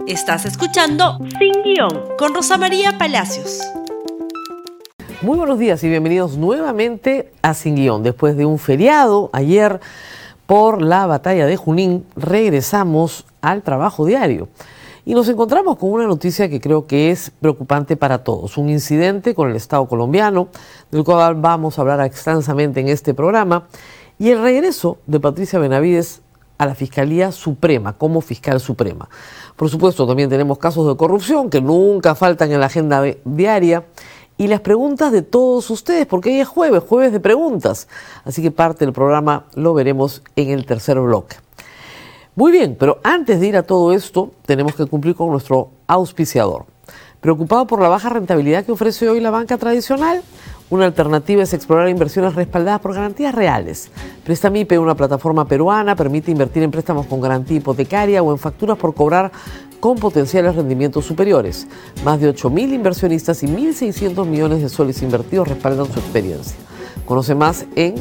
Estás escuchando Sin Guión con Rosa María Palacios. Muy buenos días y bienvenidos nuevamente a Sin Guión. Después de un feriado ayer por la batalla de Junín, regresamos al trabajo diario. Y nos encontramos con una noticia que creo que es preocupante para todos. Un incidente con el Estado colombiano, del cual vamos a hablar extensamente en este programa, y el regreso de Patricia Benavides a la Fiscalía Suprema, como fiscal suprema. Por supuesto, también tenemos casos de corrupción que nunca faltan en la agenda diaria, y las preguntas de todos ustedes, porque hoy es jueves de preguntas. Así que parte del programa lo veremos en el tercer bloque. Muy bien, pero antes de ir a todo esto, tenemos que cumplir con nuestro auspiciador. ¿Preocupado por la baja rentabilidad que ofrece hoy la banca tradicional? Una alternativa es explorar inversiones respaldadas por garantías reales. Prestamipe, una plataforma peruana, permite invertir en préstamos con garantía hipotecaria o en facturas por cobrar con potenciales rendimientos superiores. Más de 8.000 inversionistas y 1.600 millones de soles invertidos respaldan su experiencia. Conoce más en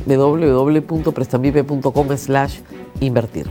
www.prestamipe.com/invertir.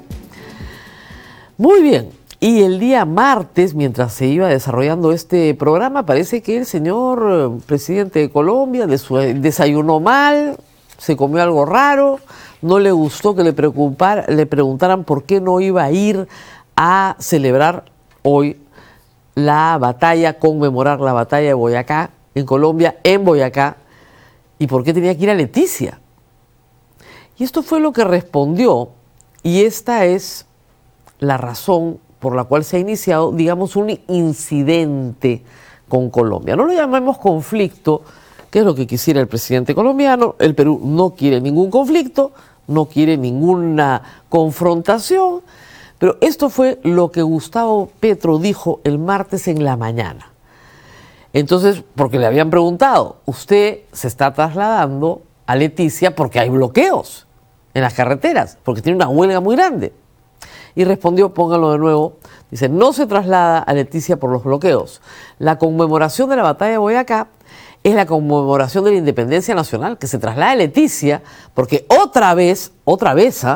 Muy bien, y el día martes, mientras se iba desarrollando este programa, parece que el señor presidente de Colombia desayunó mal, se comió algo raro, no le gustó que le preguntaran por qué no iba a ir a celebrar hoy la batalla, conmemorar la batalla de Boyacá, en Colombia, en Boyacá, y por qué tenía que ir a Leticia. Y esto fue lo que respondió, y esta es la razón por la cual se ha iniciado, digamos, un incidente con Colombia. No lo llamemos conflicto, que es lo que quisiera el presidente colombiano. El Perú no quiere ningún conflicto, no quiere ninguna confrontación, pero esto fue lo que Gustavo Petro dijo el martes en la mañana. Entonces, porque le habían preguntado, usted se está trasladando a Leticia porque hay bloqueos en las carreteras, porque tiene una huelga muy grande. Y respondió, póngalo de nuevo, dice, no se traslada a Leticia por los bloqueos. La conmemoración de la batalla de Boyacá es la conmemoración de la independencia nacional, que se traslada a Leticia, porque otra vez, ¿otra vez?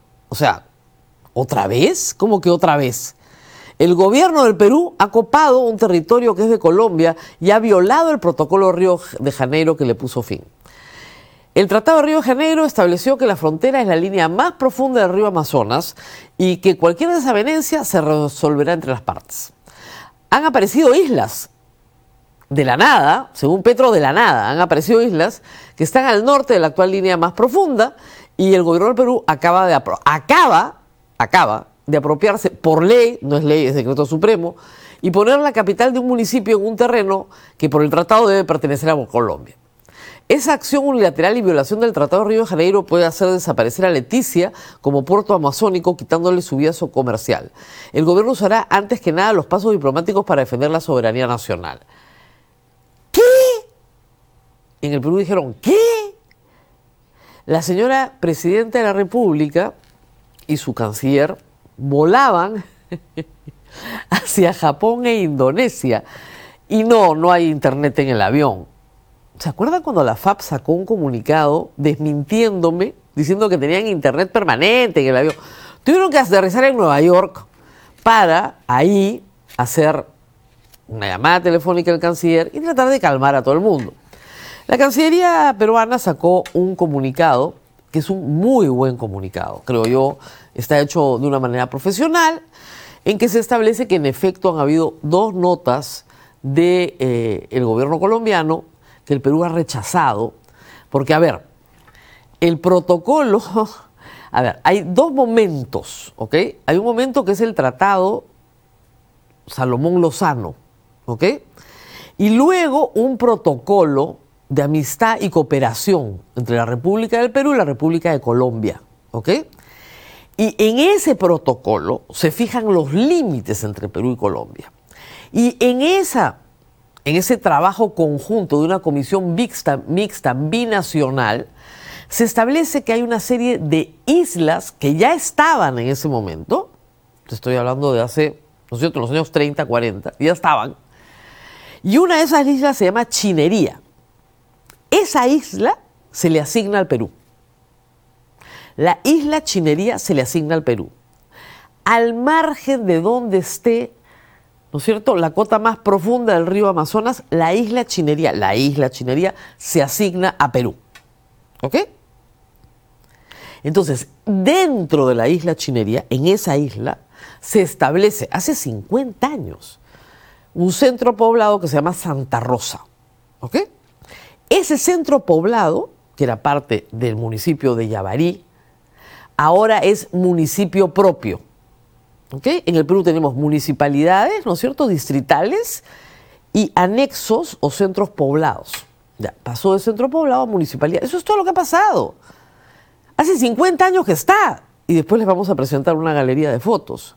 ¿Cómo que otra vez? El gobierno del Perú ha copado un territorio que es de Colombia y ha violado el protocolo de Río de Janeiro que le puso fin. El Tratado de Río de Janeiro estableció que la frontera es la línea más profunda del río Amazonas y que cualquier desavenencia se resolverá entre las partes. Han aparecido islas de la nada, según Petro, de la nada, han aparecido islas que están al norte de la actual línea más profunda y el gobierno del Perú acaba de apropiarse por ley, no es ley, es decreto supremo, y poner la capital de un municipio en un terreno que por el tratado debe pertenecer a Colombia. Esa acción unilateral y violación del Tratado de Río de Janeiro puede hacer desaparecer a Leticia como puerto amazónico, quitándole su vía comercial. El gobierno usará antes que nada los pasos diplomáticos para defender la soberanía nacional. ¿Qué? En el Perú dijeron, ¿qué? La señora presidenta de la República y su canciller volaban hacia Japón e Indonesia. Y no hay internet en el avión. ¿Se acuerdan cuando la FAP sacó un comunicado desmintiéndome, diciendo que tenían internet permanente en el avión? Tuvieron que aterrizar en Nueva York para ahí hacer una llamada telefónica al canciller y tratar de calmar a todo el mundo. La Cancillería peruana sacó un comunicado, que es un muy buen comunicado, creo yo, está hecho de una manera profesional, en que se establece que en efecto han habido dos notas del gobierno colombiano que el Perú ha rechazado, porque, el protocolo, hay dos momentos, ¿ok? Hay un momento que es el Tratado Salomón-Lozano, ¿ok? Y luego un protocolo de amistad y cooperación entre la República del Perú y la República de Colombia, ¿ok? Y en ese protocolo se fijan los límites entre Perú y Colombia. Y en ese trabajo conjunto de una comisión mixta binacional, se establece que hay una serie de islas que ya estaban en ese momento, te estoy hablando de hace, ¿no es cierto?, en los años 30, 40, ya estaban, y una de esas islas se llama Chinería. Esa isla se le asigna al Perú. La isla Chinería se le asigna al Perú. Al margen de donde esté ¿no es cierto?, la cota más profunda del río Amazonas, la isla Chinería se asigna a Perú. ¿Ok? Entonces, dentro de la isla Chinería, en esa isla, se establece hace 50 años un centro poblado que se llama Santa Rosa. ¿Ok? Ese centro poblado, que era parte del municipio de Yavarí, ahora es municipio propio. ¿Ok? En el Perú tenemos municipalidades, ¿no es cierto?, distritales y anexos o centros poblados. Ya, pasó de centro poblado a municipalidad. Eso es todo lo que ha pasado. Hace 50 años que está. Y después les vamos a presentar una galería de fotos.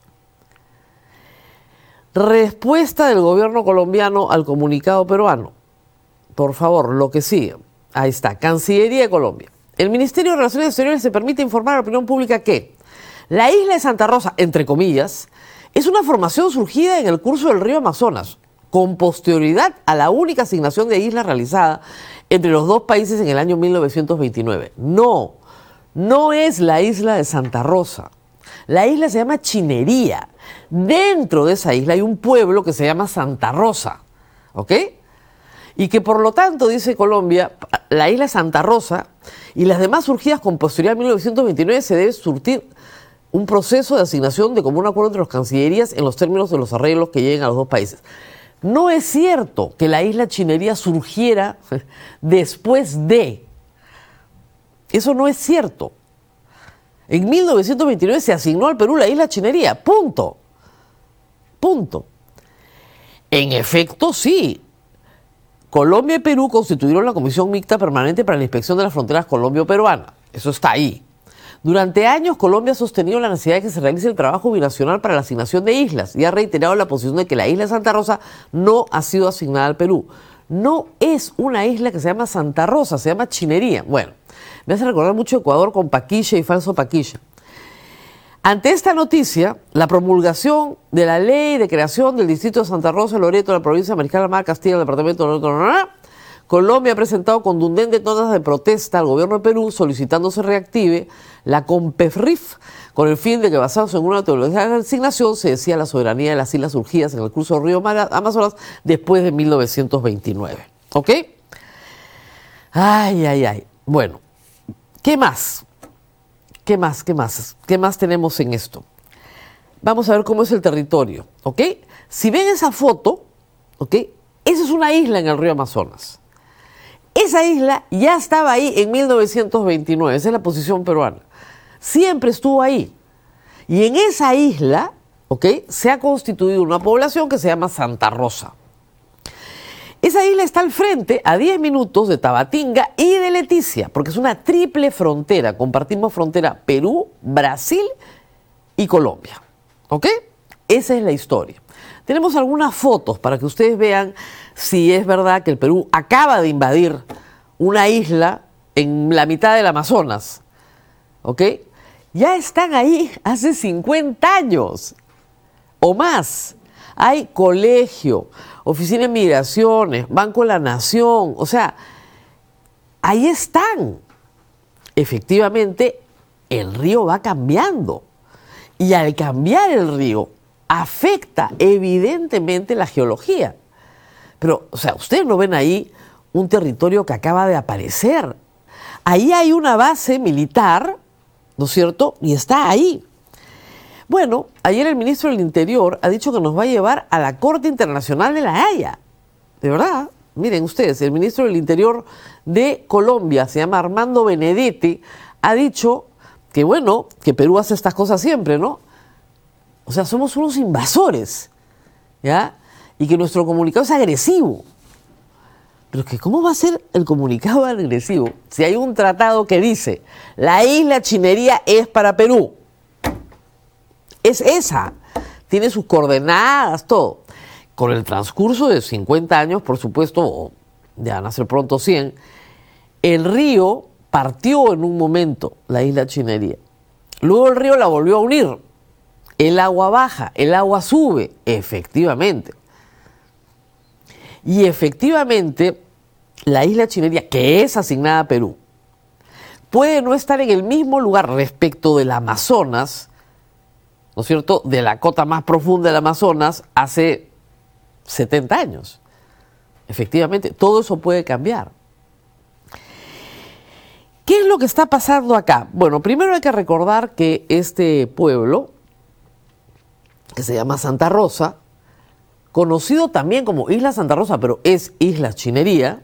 Respuesta del gobierno colombiano al comunicado peruano. Por favor, lo que sigue. Ahí está, Cancillería de Colombia. El Ministerio de Relaciones Exteriores se permite informar a la opinión pública que la isla de Santa Rosa, entre comillas, es una formación surgida en el curso del río Amazonas, con posterioridad a la única asignación de isla realizada entre los dos países en el año 1929. No es la isla de Santa Rosa. La isla se llama Chinería. Dentro de esa isla hay un pueblo que se llama Santa Rosa. ¿Ok? Y que por lo tanto, dice Colombia, la isla Santa Rosa y las demás surgidas con posterioridad a 1929 se debe surtir un proceso de asignación de común acuerdo entre las cancillerías en los términos de los arreglos que lleguen a los dos países. No es cierto que la isla Chinería surgiera después de. Eso no es cierto. En 1929 se asignó al Perú la isla Chinería. Punto. En efecto, sí. Colombia y Perú constituyeron la Comisión Mixta Permanente para la Inspección de las Fronteras colombo-peruana. Eso está ahí. Durante años, Colombia ha sostenido la necesidad de que se realice el trabajo binacional para la asignación de islas y ha reiterado la posición de que la isla de Santa Rosa no ha sido asignada al Perú. No es una isla que se llama Santa Rosa, se llama Chinería. Bueno, me hace recordar mucho Ecuador con Paquilla y Falso Paquilla. Ante esta noticia, la promulgación de la ley de creación del distrito de Santa Rosa, Loreto, de la provincia de Mariscal Almada, Castilla, del departamento de Loreto, Colombia ha presentado contundentes notas de protesta al gobierno de Perú solicitando se reactive la COMPEFRIF con el fin de que, basados en una teología de asignación, se decía la soberanía de las islas surgidas en el curso del río Amazonas después de 1929. ¿Ok? Ay. Bueno, ¿qué más? ¿Qué más tenemos en esto? Vamos a ver cómo es el territorio, ¿ok? Si ven esa foto, ¿ok? Esa es una isla en el río Amazonas. Esa isla ya estaba ahí en 1929, esa es la posición peruana. Siempre estuvo ahí. Y en esa isla, ¿ok?, se ha constituido una población que se llama Santa Rosa. Esa isla está al frente, a 10 minutos de Tabatinga y de Leticia, porque es una triple frontera. Compartimos frontera Perú, Brasil y Colombia. ¿Ok? Esa es la historia. Tenemos algunas fotos para que ustedes vean si es verdad que el Perú acaba de invadir una isla en la mitad del Amazonas. ¿Ok? Ya están ahí hace 50 años o más. Hay colegio, oficina de migraciones, Banco de la Nación, o sea, ahí están. Efectivamente, el río va cambiando y al cambiar el río afecta evidentemente la geología. Pero, o sea, ustedes no ven ahí un territorio que acaba de aparecer. Ahí hay una base militar, ¿no es cierto? Y está ahí. Bueno, ayer el ministro del Interior ha dicho que nos va a llevar a la Corte Internacional de La Haya. De verdad, miren ustedes, el ministro del Interior de Colombia, se llama Armando Benedetti, ha dicho que bueno, que Perú hace estas cosas siempre, ¿no? O sea, somos unos invasores, ¿ya? Y que nuestro comunicado es agresivo. Pero es que ¿cómo va a ser el comunicado agresivo si hay un tratado que dice la isla Chinería es para Perú? Es esa, tiene sus coordenadas, todo. Con el transcurso de 50 años, por supuesto, o ya van a ser pronto 100, el río partió en un momento la isla Chinería. Luego el río la volvió a unir. El agua baja, el agua sube, efectivamente. Y efectivamente, la isla Chinería, que es asignada a Perú, puede no estar en el mismo lugar respecto del Amazonas, ¿no es cierto?, de la cota más profunda del Amazonas hace 70 años. Efectivamente, todo eso puede cambiar. ¿Qué es lo que está pasando acá? Bueno, primero hay que recordar que este pueblo, que se llama Santa Rosa, conocido también como Isla Santa Rosa, pero es Isla Chinería,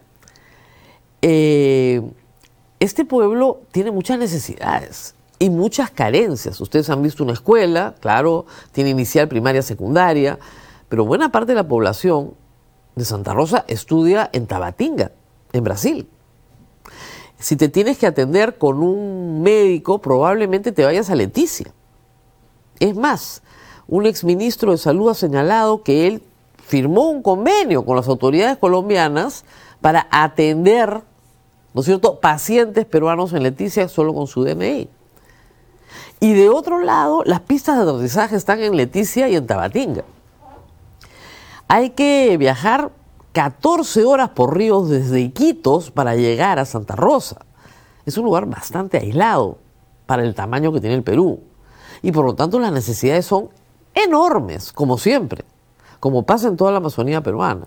este pueblo tiene muchas necesidades y muchas carencias. Ustedes han visto una escuela, claro, tiene inicial, primaria, secundaria, pero buena parte de la población de Santa Rosa estudia en Tabatinga, en Brasil. Si te tienes que atender con un médico, probablemente te vayas a Leticia. Es más, un exministro de Salud ha señalado que él firmó un convenio con las autoridades colombianas para atender, ¿no es cierto?, pacientes peruanos en Leticia solo con su DNI. Y de otro lado, las pistas de aterrizaje están en Leticia y en Tabatinga. Hay que viajar 14 horas por ríos desde Iquitos para llegar a Santa Rosa. Es un lugar bastante aislado para el tamaño que tiene el Perú. Y por lo tanto las necesidades son enormes, como siempre, como pasa en toda la Amazonía peruana.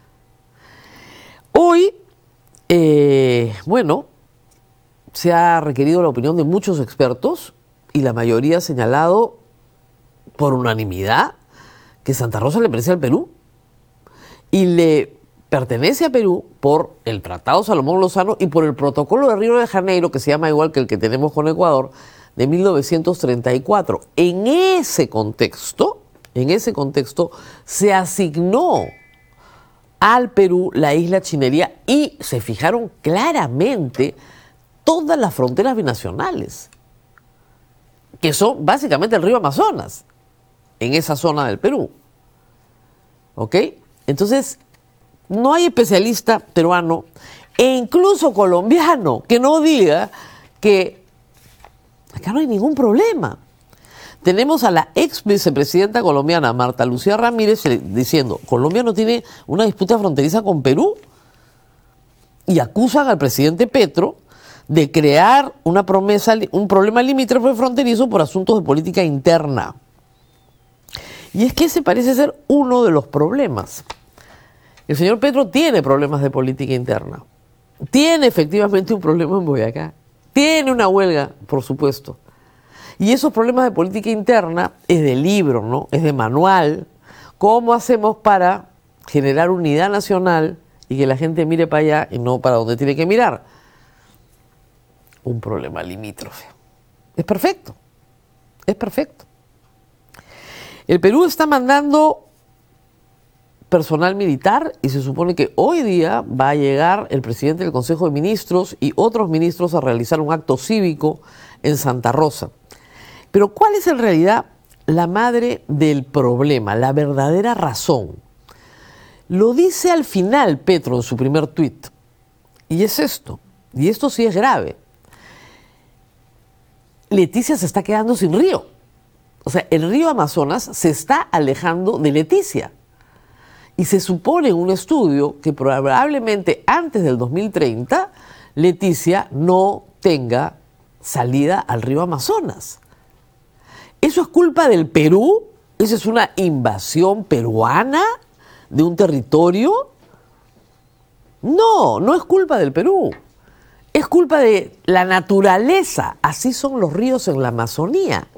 Hoy, se ha requerido la opinión de muchos expertos y la mayoría ha señalado por unanimidad que Santa Rosa le pertenece al Perú y le pertenece a Perú por el Tratado Salomón Lozano y por el Protocolo de Río de Janeiro, que se llama igual que el que tenemos con Ecuador, de 1934. En ese contexto, se asignó al Perú la isla Chinería y se fijaron claramente todas las fronteras binacionales, que son básicamente el río Amazonas, en esa zona del Perú. ¿Ok? Entonces, no hay especialista peruano e incluso colombiano que no diga que acá no hay ningún problema. Tenemos a la ex vicepresidenta colombiana, Marta Lucía Ramírez, diciendo, Colombia no tiene una disputa fronteriza con Perú, y acusan al presidente Petro de crear un problema limítrofe fronterizo por asuntos de política interna. Y es que ese parece ser uno de los problemas. El señor Petro tiene problemas de política interna. Tiene efectivamente un problema en Boyacá. Tiene una huelga, por supuesto. Y esos problemas de política interna es de libro, ¿no? Es de manual. ¿Cómo hacemos para generar unidad nacional y que la gente mire para allá y no para donde tiene que mirar? Un problema limítrofe. Es perfecto. Es perfecto. El Perú está mandando personal militar y se supone que hoy día va a llegar el presidente del Consejo de Ministros y otros ministros a realizar un acto cívico en Santa Rosa. Pero ¿cuál es en realidad la madre del problema, la verdadera razón? Lo dice al final Petro en su primer tuit. Y es esto. Y esto sí es grave. Leticia se está quedando sin río. O sea, el río Amazonas se está alejando de Leticia. Y se supone en un estudio que probablemente antes del 2030 Leticia no tenga salida al río Amazonas. ¿Eso es culpa del Perú? ¿Eso es una invasión peruana de un territorio? No, no es culpa del Perú. Es culpa de la naturaleza. Así son los ríos en la Amazonía.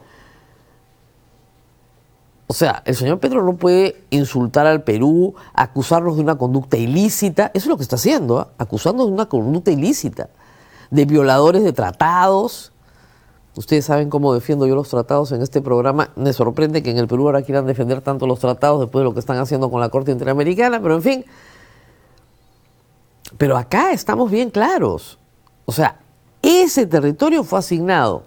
O sea, el señor Petro no puede insultar al Perú, acusarnos de una conducta ilícita. Eso es lo que está haciendo, ¿eh? Acusarnos de una conducta ilícita, de violadores de tratados. Ustedes saben cómo defiendo yo los tratados en este programa. Me sorprende que en el Perú ahora quieran defender tanto los tratados después de lo que están haciendo con la Corte Interamericana, pero en fin. Pero acá estamos bien claros. O sea, ese territorio fue asignado.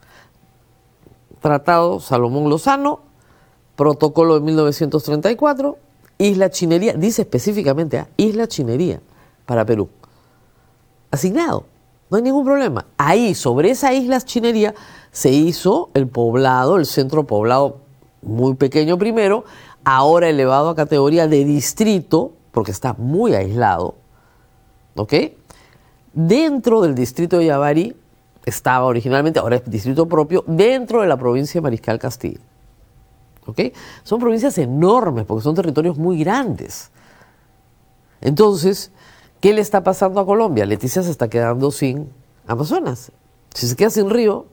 Tratado Salomón Lozano, Protocolo de 1934, Isla Chinería, dice específicamente, Isla Chinería para Perú. Asignado, no hay ningún problema. Ahí, sobre esa Isla Chinería, se hizo el poblado, el centro poblado muy pequeño primero, ahora elevado a categoría de distrito, porque está muy aislado, ¿ok? Dentro del distrito de Yabari, estaba originalmente, ahora es distrito propio, dentro de la provincia de Mariscal Castilla. ¿ok? Son provincias enormes porque son territorios muy grandes. Entonces, ¿qué le está pasando a Colombia? Leticia se está quedando sin Amazonas. Si se queda sin río,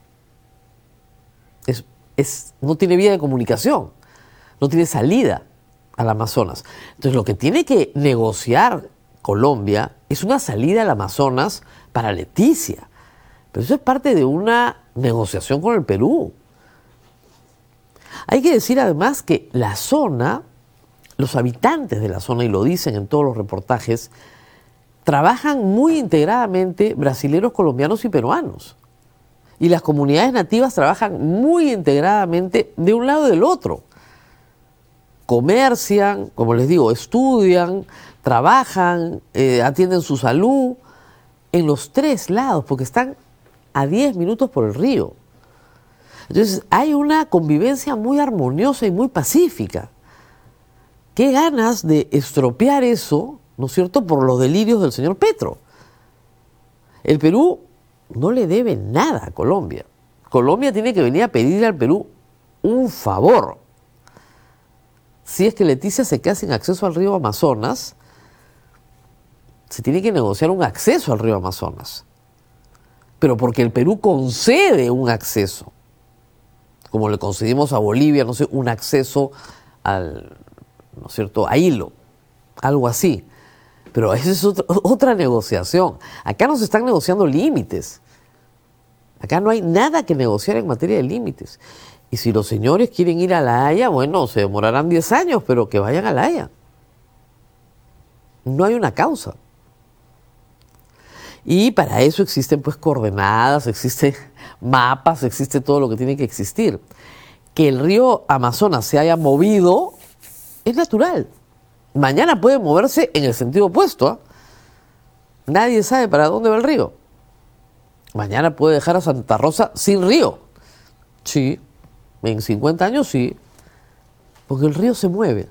no tiene vía de comunicación, no tiene salida al Amazonas. Entonces, lo que tiene que negociar Colombia es una salida al Amazonas para Leticia. Pero eso es parte de una negociación con el Perú. Hay que decir además que la zona, los habitantes de la zona, y lo dicen en todos los reportajes, trabajan muy integradamente brasileros, colombianos y peruanos. Y las comunidades nativas trabajan muy integradamente de un lado y del otro. Comercian, como les digo, estudian, trabajan, atienden su salud en los tres lados, porque están a 10 minutos por el río. Entonces hay una convivencia muy armoniosa y muy pacífica. Qué ganas de estropear eso, ¿no es cierto?, por los delirios del señor Petro. El Perú no le debe nada a Colombia. Colombia tiene que venir a pedirle al Perú un favor. Si es que Leticia se queda sin acceso al río Amazonas, se tiene que negociar un acceso al río Amazonas. Pero porque el Perú concede un acceso, como le concedimos a Bolivia, no sé, un acceso al, ¿no es cierto?, a Hilo, algo así. Pero esa es otra negociación. Acá no se están negociando límites. Acá no hay nada que negociar en materia de límites. Y si los señores quieren ir a La Haya, bueno, se demorarán 10 años, pero que vayan a La Haya. No hay una causa. Y para eso existen pues coordenadas, existen mapas, existe todo lo que tiene que existir. Que el río Amazonas se haya movido es natural. Mañana puede moverse en el sentido opuesto, ¿eh? Nadie sabe para dónde va el río. Mañana puede dejar a Santa Rosa sin río. Sí, en 50 años sí, porque el río se mueve.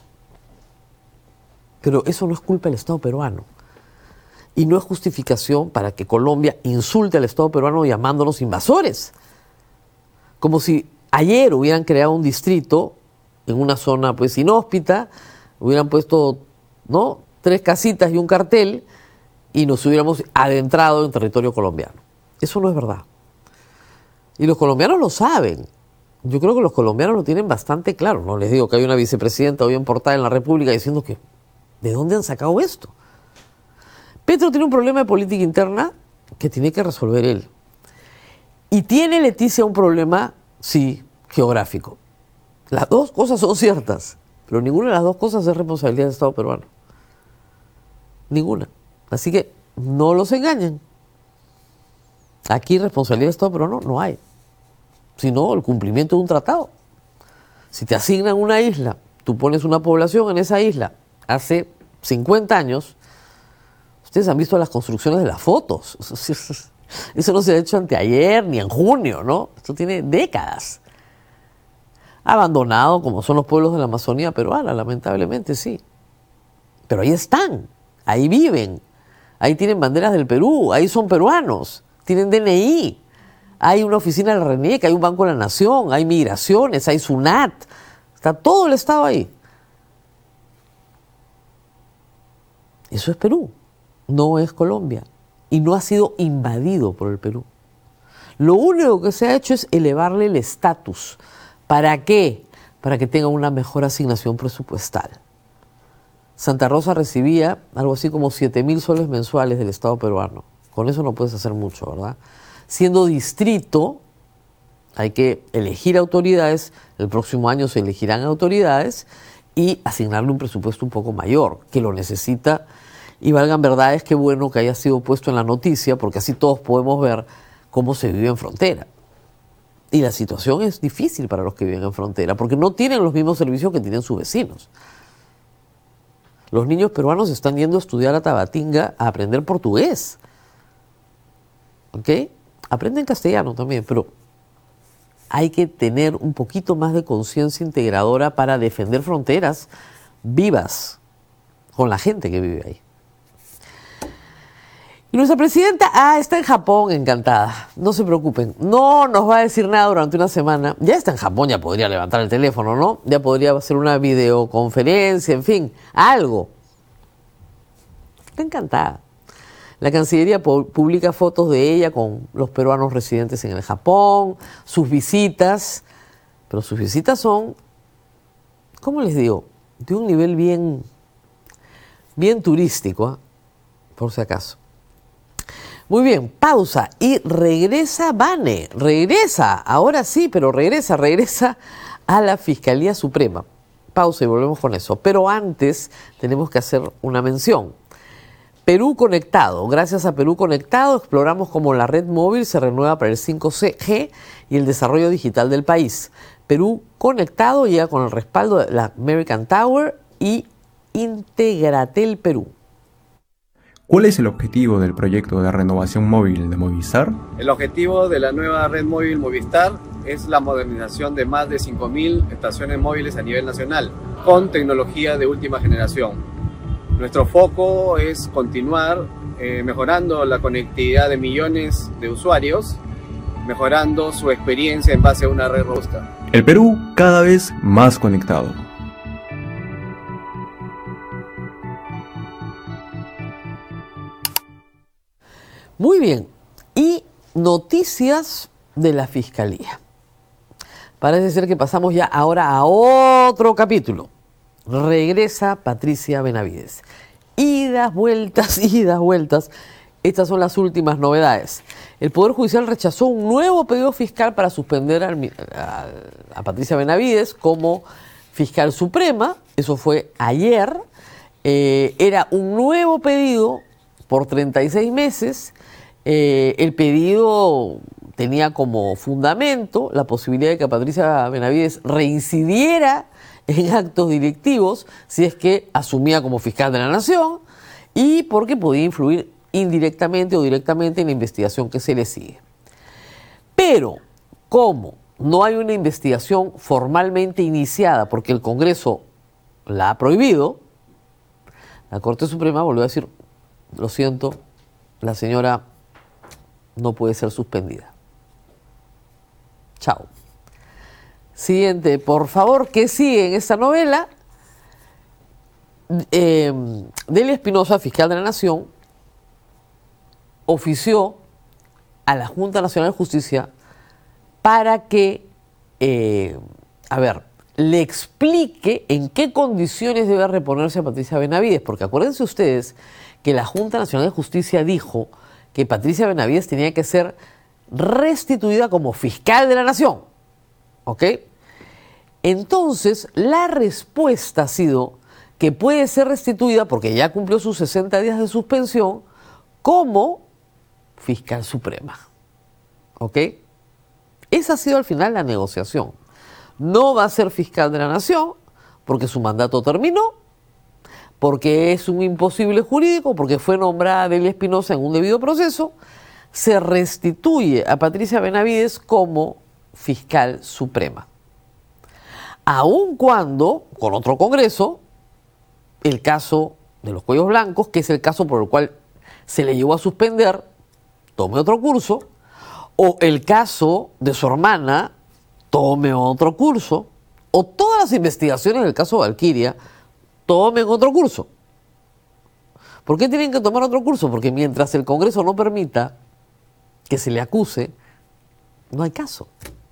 Pero eso no es culpa del Estado peruano. Y no es justificación para que Colombia insulte al Estado peruano llamándonos invasores. Como si ayer hubieran creado un distrito en una zona pues inhóspita, hubieran puesto, ¿no?, 3 casitas y un cartel y nos hubiéramos adentrado en territorio colombiano. Eso no es verdad. Y los colombianos lo saben. Yo creo que los colombianos lo tienen bastante claro. No les digo que hay una vicepresidenta hoy en portada en La República diciendo que ¿de dónde han sacado esto? Petro tiene un problema de política interna que tiene que resolver él. Y tiene Leticia un problema, sí, geográfico. Las dos cosas son ciertas, pero ninguna de las dos cosas es responsabilidad del Estado peruano. Ninguna. Así que no los engañen. Aquí responsabilidad del Estado peruano no hay, sino el cumplimiento de un tratado. Si te asignan una isla, tú pones una población en esa isla hace 50 años, ustedes han visto las construcciones de las fotos. Eso no se ha hecho anteayer ni en junio, ¿no? Esto tiene décadas. Abandonado como son los pueblos de la Amazonía peruana, lamentablemente sí. Pero ahí están, ahí viven, ahí tienen banderas del Perú, ahí son peruanos, tienen DNI, hay una oficina del RENIEC, hay un Banco de la Nación, hay migraciones, hay SUNAT, está todo el Estado ahí. Eso es Perú, no es Colombia, y no ha sido invadido por el Perú. Lo único que se ha hecho es elevarle el estatus. ¿Para qué? Para que tenga una mejor asignación presupuestal. Santa Rosa recibía algo así como 7.000 soles mensuales del Estado peruano. Con eso no puedes hacer mucho, ¿verdad? Siendo distrito, hay que elegir autoridades, el próximo año se elegirán autoridades y asignarle un presupuesto un poco mayor, que lo necesita. Y valgan verdades, qué bueno que haya sido puesto en la noticia, porque así todos podemos ver cómo se vive en frontera. Y la situación es difícil para los que viven en frontera, porque no tienen los mismos servicios que tienen sus vecinos. Los niños peruanos están yendo a estudiar a Tabatinga a aprender portugués. ¿Ok? Aprenden castellano también, pero hay que tener un poquito más de conciencia integradora para defender fronteras vivas con la gente que vive ahí. Y nuestra presidenta, está en Japón, encantada. No se preocupen, no nos va a decir nada durante una semana. Ya está en Japón, ya podría levantar el teléfono, ¿no? Ya podría hacer una videoconferencia, en fin, algo. Está encantada. La Cancillería publica fotos de ella con los peruanos residentes en el Japón, sus visitas, pero sus visitas son, ¿cómo les digo?, de un nivel bien turístico, ¿eh? Por si acaso. Muy bien, pausa y regresa Vane, ahora sí, pero regresa a la Fiscalía Suprema. Pausa y volvemos con eso. Pero antes tenemos que hacer una mención. Perú Conectado. Gracias a Perú Conectado exploramos cómo la red móvil se renueva para el 5G y el desarrollo digital del país. Perú Conectado llega con el respaldo de la American Tower y Integratel Perú. ¿Cuál es el objetivo del proyecto de renovación móvil de Movistar? El objetivo de la nueva red móvil Movistar es la modernización de más de 5.000 estaciones móviles a nivel nacional, con tecnología de última generación. Nuestro foco es continuar mejorando la conectividad de millones de usuarios, mejorando su experiencia en base a una red robusta. El Perú cada vez más conectado. Muy bien, y noticias de la Fiscalía. Parece ser que pasamos ya ahora a otro capítulo. Regresa Patricia Benavides. Idas, vueltas. Estas son las últimas novedades. El Poder Judicial rechazó un nuevo pedido fiscal para suspender a Patricia Benavides como fiscal suprema. Eso fue ayer. Era un nuevo pedido por 36 meses. El pedido tenía como fundamento la posibilidad de que Patricia Benavides reincidiera en actos directivos si es que asumía como fiscal de la Nación y porque podía influir indirectamente o directamente en la investigación que se le sigue. Pero, como no hay una investigación formalmente iniciada porque el Congreso la ha prohibido, la Corte Suprema volvió a decir, lo siento, la señora no puede ser suspendida. Chao. Siguiente, por favor, ¿qué sigue en esta novela? Delia Espinosa, fiscal de la Nación, ofició a la Junta Nacional de Justicia para que, le explique en qué condiciones debe reponerse a Patricia Benavides, porque acuérdense ustedes que la Junta Nacional de Justicia dijo que Patricia Benavides tenía que ser restituida como fiscal de la Nación. ¿Ok? Entonces, la respuesta ha sido que puede ser restituida, porque ya cumplió sus 60 días de suspensión, como fiscal suprema. ¿Ok? Esa ha sido al final la negociación. No va a ser fiscal de la Nación, porque su mandato terminó, porque es un imposible jurídico, porque fue nombrada Delia Espinosa en un debido proceso. Se restituye a Patricia Benavides como fiscal suprema. Aun cuando, con otro Congreso, el caso de los cuellos blancos, que es el caso por el cual se le llevó a suspender, tome otro curso, o el caso de su hermana, tome otro curso, o todas las investigaciones del caso Valquiria, tomen otro curso. ¿Por qué tienen que tomar otro curso? Porque mientras el Congreso no permita que se le acuse, no hay caso.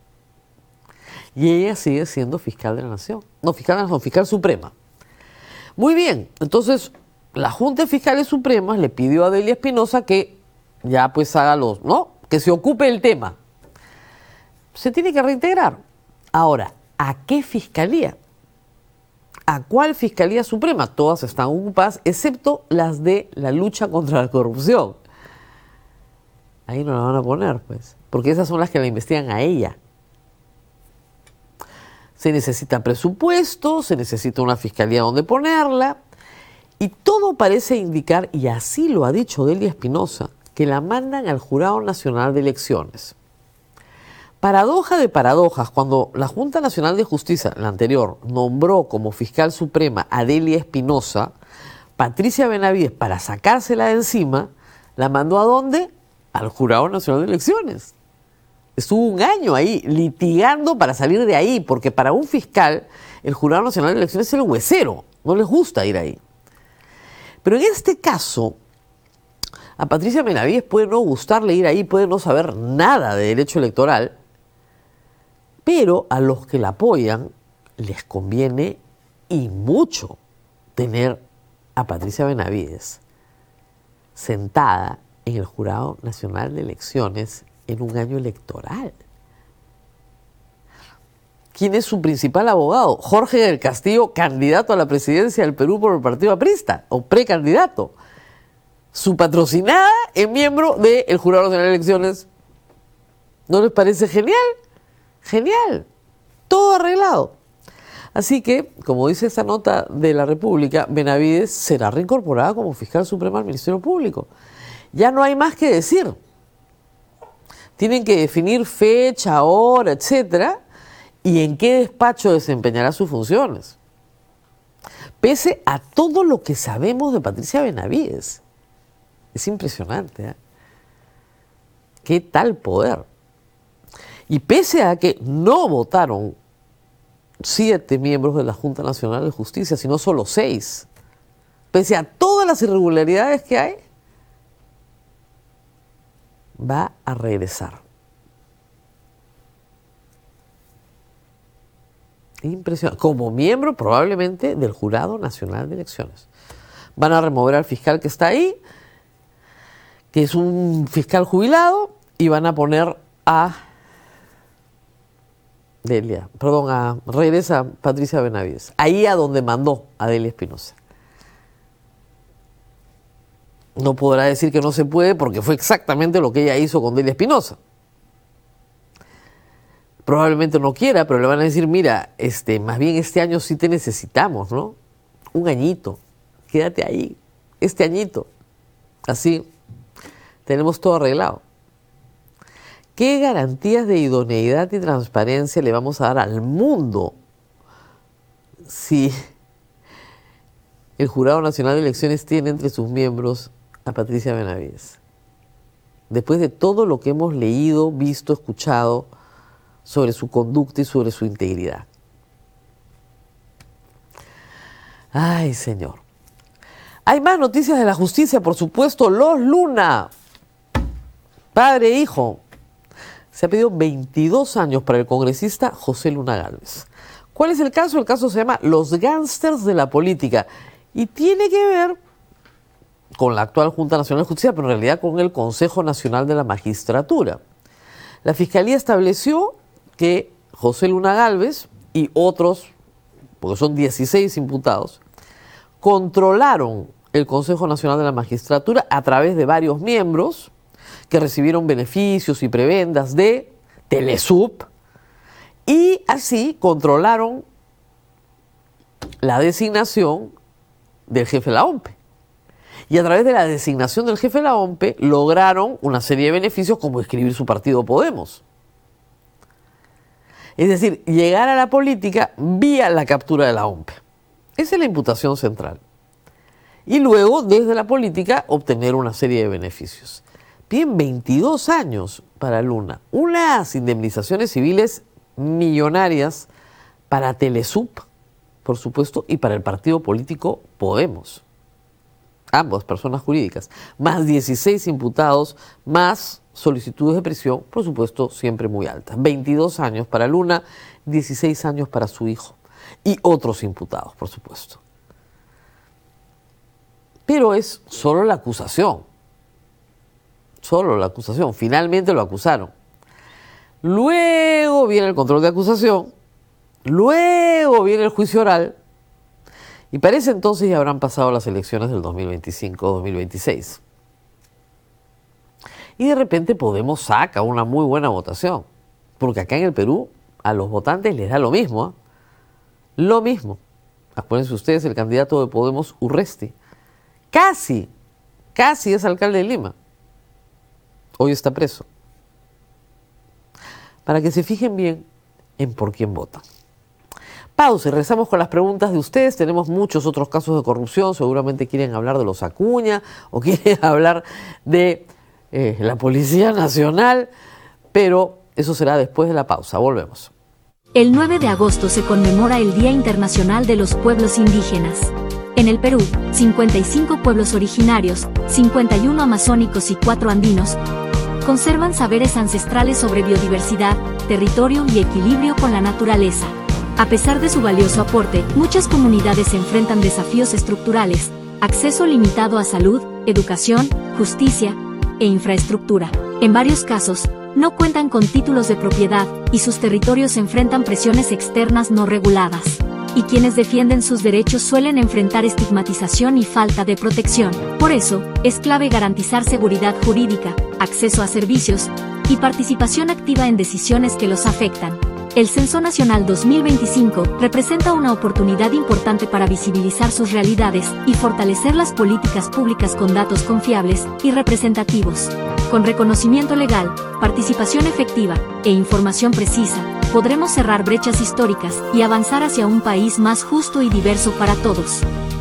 Y ella sigue siendo fiscal de la Nación. No, fiscal de la Nación, fiscal suprema. Muy bien, entonces la Junta de Fiscales Supremas le pidió a Delia Espinosa que ya pues haga que se ocupe el tema. Se tiene que reintegrar. Ahora, ¿a qué fiscalía? ¿A cuál Fiscalía Suprema? Todas están ocupadas, excepto las de la lucha contra la corrupción. Ahí no la van a poner, pues, porque esas son las que la investigan a ella. Se necesita presupuesto, se necesita una fiscalía donde ponerla, y todo parece indicar, y así lo ha dicho Delia Espinosa, que la mandan al Jurado Nacional de Elecciones. Paradoja de paradojas, cuando la Junta Nacional de Justicia, la anterior, nombró como fiscal suprema a Delia Espinosa, Patricia Benavides, para sacársela de encima, ¿La mandó a dónde? Al Jurado Nacional de Elecciones. Estuvo un año ahí litigando para salir de ahí, porque para un fiscal el Jurado Nacional de Elecciones es el huesero, no les gusta ir ahí. Pero en este caso, a Patricia Benavides puede no gustarle ir ahí, puede no saber nada de derecho electoral, pero a los que la apoyan les conviene y mucho tener a Patricia Benavides sentada en el Jurado Nacional de Elecciones en un año electoral. ¿Quién es su principal abogado? Jorge del Castillo, candidato a la presidencia del Perú por el Partido Aprista, o precandidato. Su patrocinada es miembro del Jurado Nacional de Elecciones. ¿No les parece genial? Genial. Todo arreglado. Así que, como dice esta nota de la República, Benavides será reincorporada como fiscal suprema al Ministerio Público. Ya no hay más que decir. Tienen que definir fecha, hora, etcétera, y en qué despacho desempeñará sus funciones. Pese a todo lo que sabemos de Patricia Benavides. Es impresionante, ¿eh? ¿Qué tal poder? Y pese a que no votaron 7 miembros de la Junta Nacional de Justicia, sino solo 6, pese a todas las irregularidades que hay, va a regresar. Impresionante. Como miembro probablemente del Jurado Nacional de Elecciones. Van a remover al fiscal que está ahí, que es un fiscal jubilado, y van a poner a regresa Patricia Benavides, ahí a donde mandó a Delia Espinosa. No podrá decir que no se puede porque fue exactamente lo que ella hizo con Delia Espinosa. Probablemente no quiera, pero le van a decir, mira, más bien este año sí te necesitamos, ¿no? Un añito, quédate ahí, este añito. Así tenemos todo arreglado. ¿Qué garantías de idoneidad y transparencia le vamos a dar al mundo si el Jurado Nacional de Elecciones tiene entre sus miembros a Patricia Benavides? Después de todo lo que hemos leído, visto, escuchado sobre su conducta y sobre su integridad. Ay, Señor. Hay más noticias de la justicia, por supuesto. Los Luna, padre e hijo. Se ha pedido 22 años para el congresista José Luna Gálvez. ¿Cuál es el caso? El caso se llama Los Gángsters de la Política y tiene que ver con la actual Junta Nacional de Justicia, pero en realidad con el Consejo Nacional de la Magistratura. La Fiscalía estableció que José Luna Gálvez y otros, porque son 16 imputados, controlaron el Consejo Nacional de la Magistratura a través de varios miembros que recibieron beneficios y prebendas de Telesub y así controlaron la designación del jefe de la OMPE. Y a través de la designación del jefe de la OMPE lograron una serie de beneficios como inscribir su partido Podemos. Es decir, llegar a la política vía la captura de la OMPE. Esa es la imputación central. Y luego, desde la política, obtener una serie de beneficios. Piden 22 años para Luna. Unas indemnizaciones civiles millonarias para Telesub, por supuesto, y para el partido político Podemos. Ambas personas jurídicas. Más 16 imputados, más solicitudes de prisión, por supuesto, siempre muy altas. 22 años para Luna, 16 años para su hijo. Y otros imputados, por supuesto. Pero es solo la acusación. Solo la acusación. Finalmente lo acusaron. Luego viene el control de acusación. Luego viene el juicio oral. Y parece entonces ya habrán pasado las elecciones del 2025-2026. Y de repente Podemos saca una muy buena votación. Porque acá en el Perú a los votantes les da lo mismo. ¿Eh? Lo mismo. Acuérdense ustedes, el candidato de Podemos, Urresti. Casi es alcalde de Lima. Hoy está preso. Para que se fijen bien en por quién votan. pausa y regresamos con las preguntas de ustedes. Tenemos muchos otros casos de corrupción. Seguramente quieren hablar de los Acuña o quieren hablar de la Policía Nacional, pero eso será después de la pausa. Volvemos. El 9 de agosto se conmemora el Día Internacional de los Pueblos Indígenas. En el Perú, 55 pueblos originarios, 51 amazónicos y 4 andinos, conservan saberes ancestrales sobre biodiversidad, territorio y equilibrio con la naturaleza. A pesar de su valioso aporte, muchas comunidades enfrentan desafíos estructurales, acceso limitado a salud, educación, justicia e infraestructura. En varios casos, no cuentan con títulos de propiedad y sus territorios enfrentan presiones externas no reguladas. Y quienes defienden sus derechos suelen enfrentar estigmatización y falta de protección. Por eso, es clave garantizar seguridad jurídica, acceso a servicios y participación activa en decisiones que los afectan. El Censo Nacional 2025 representa una oportunidad importante para visibilizar sus realidades y fortalecer las políticas públicas con datos confiables y representativos. Con reconocimiento legal, participación efectiva e información precisa, podremos cerrar brechas históricas y avanzar hacia un país más justo y diverso para todos.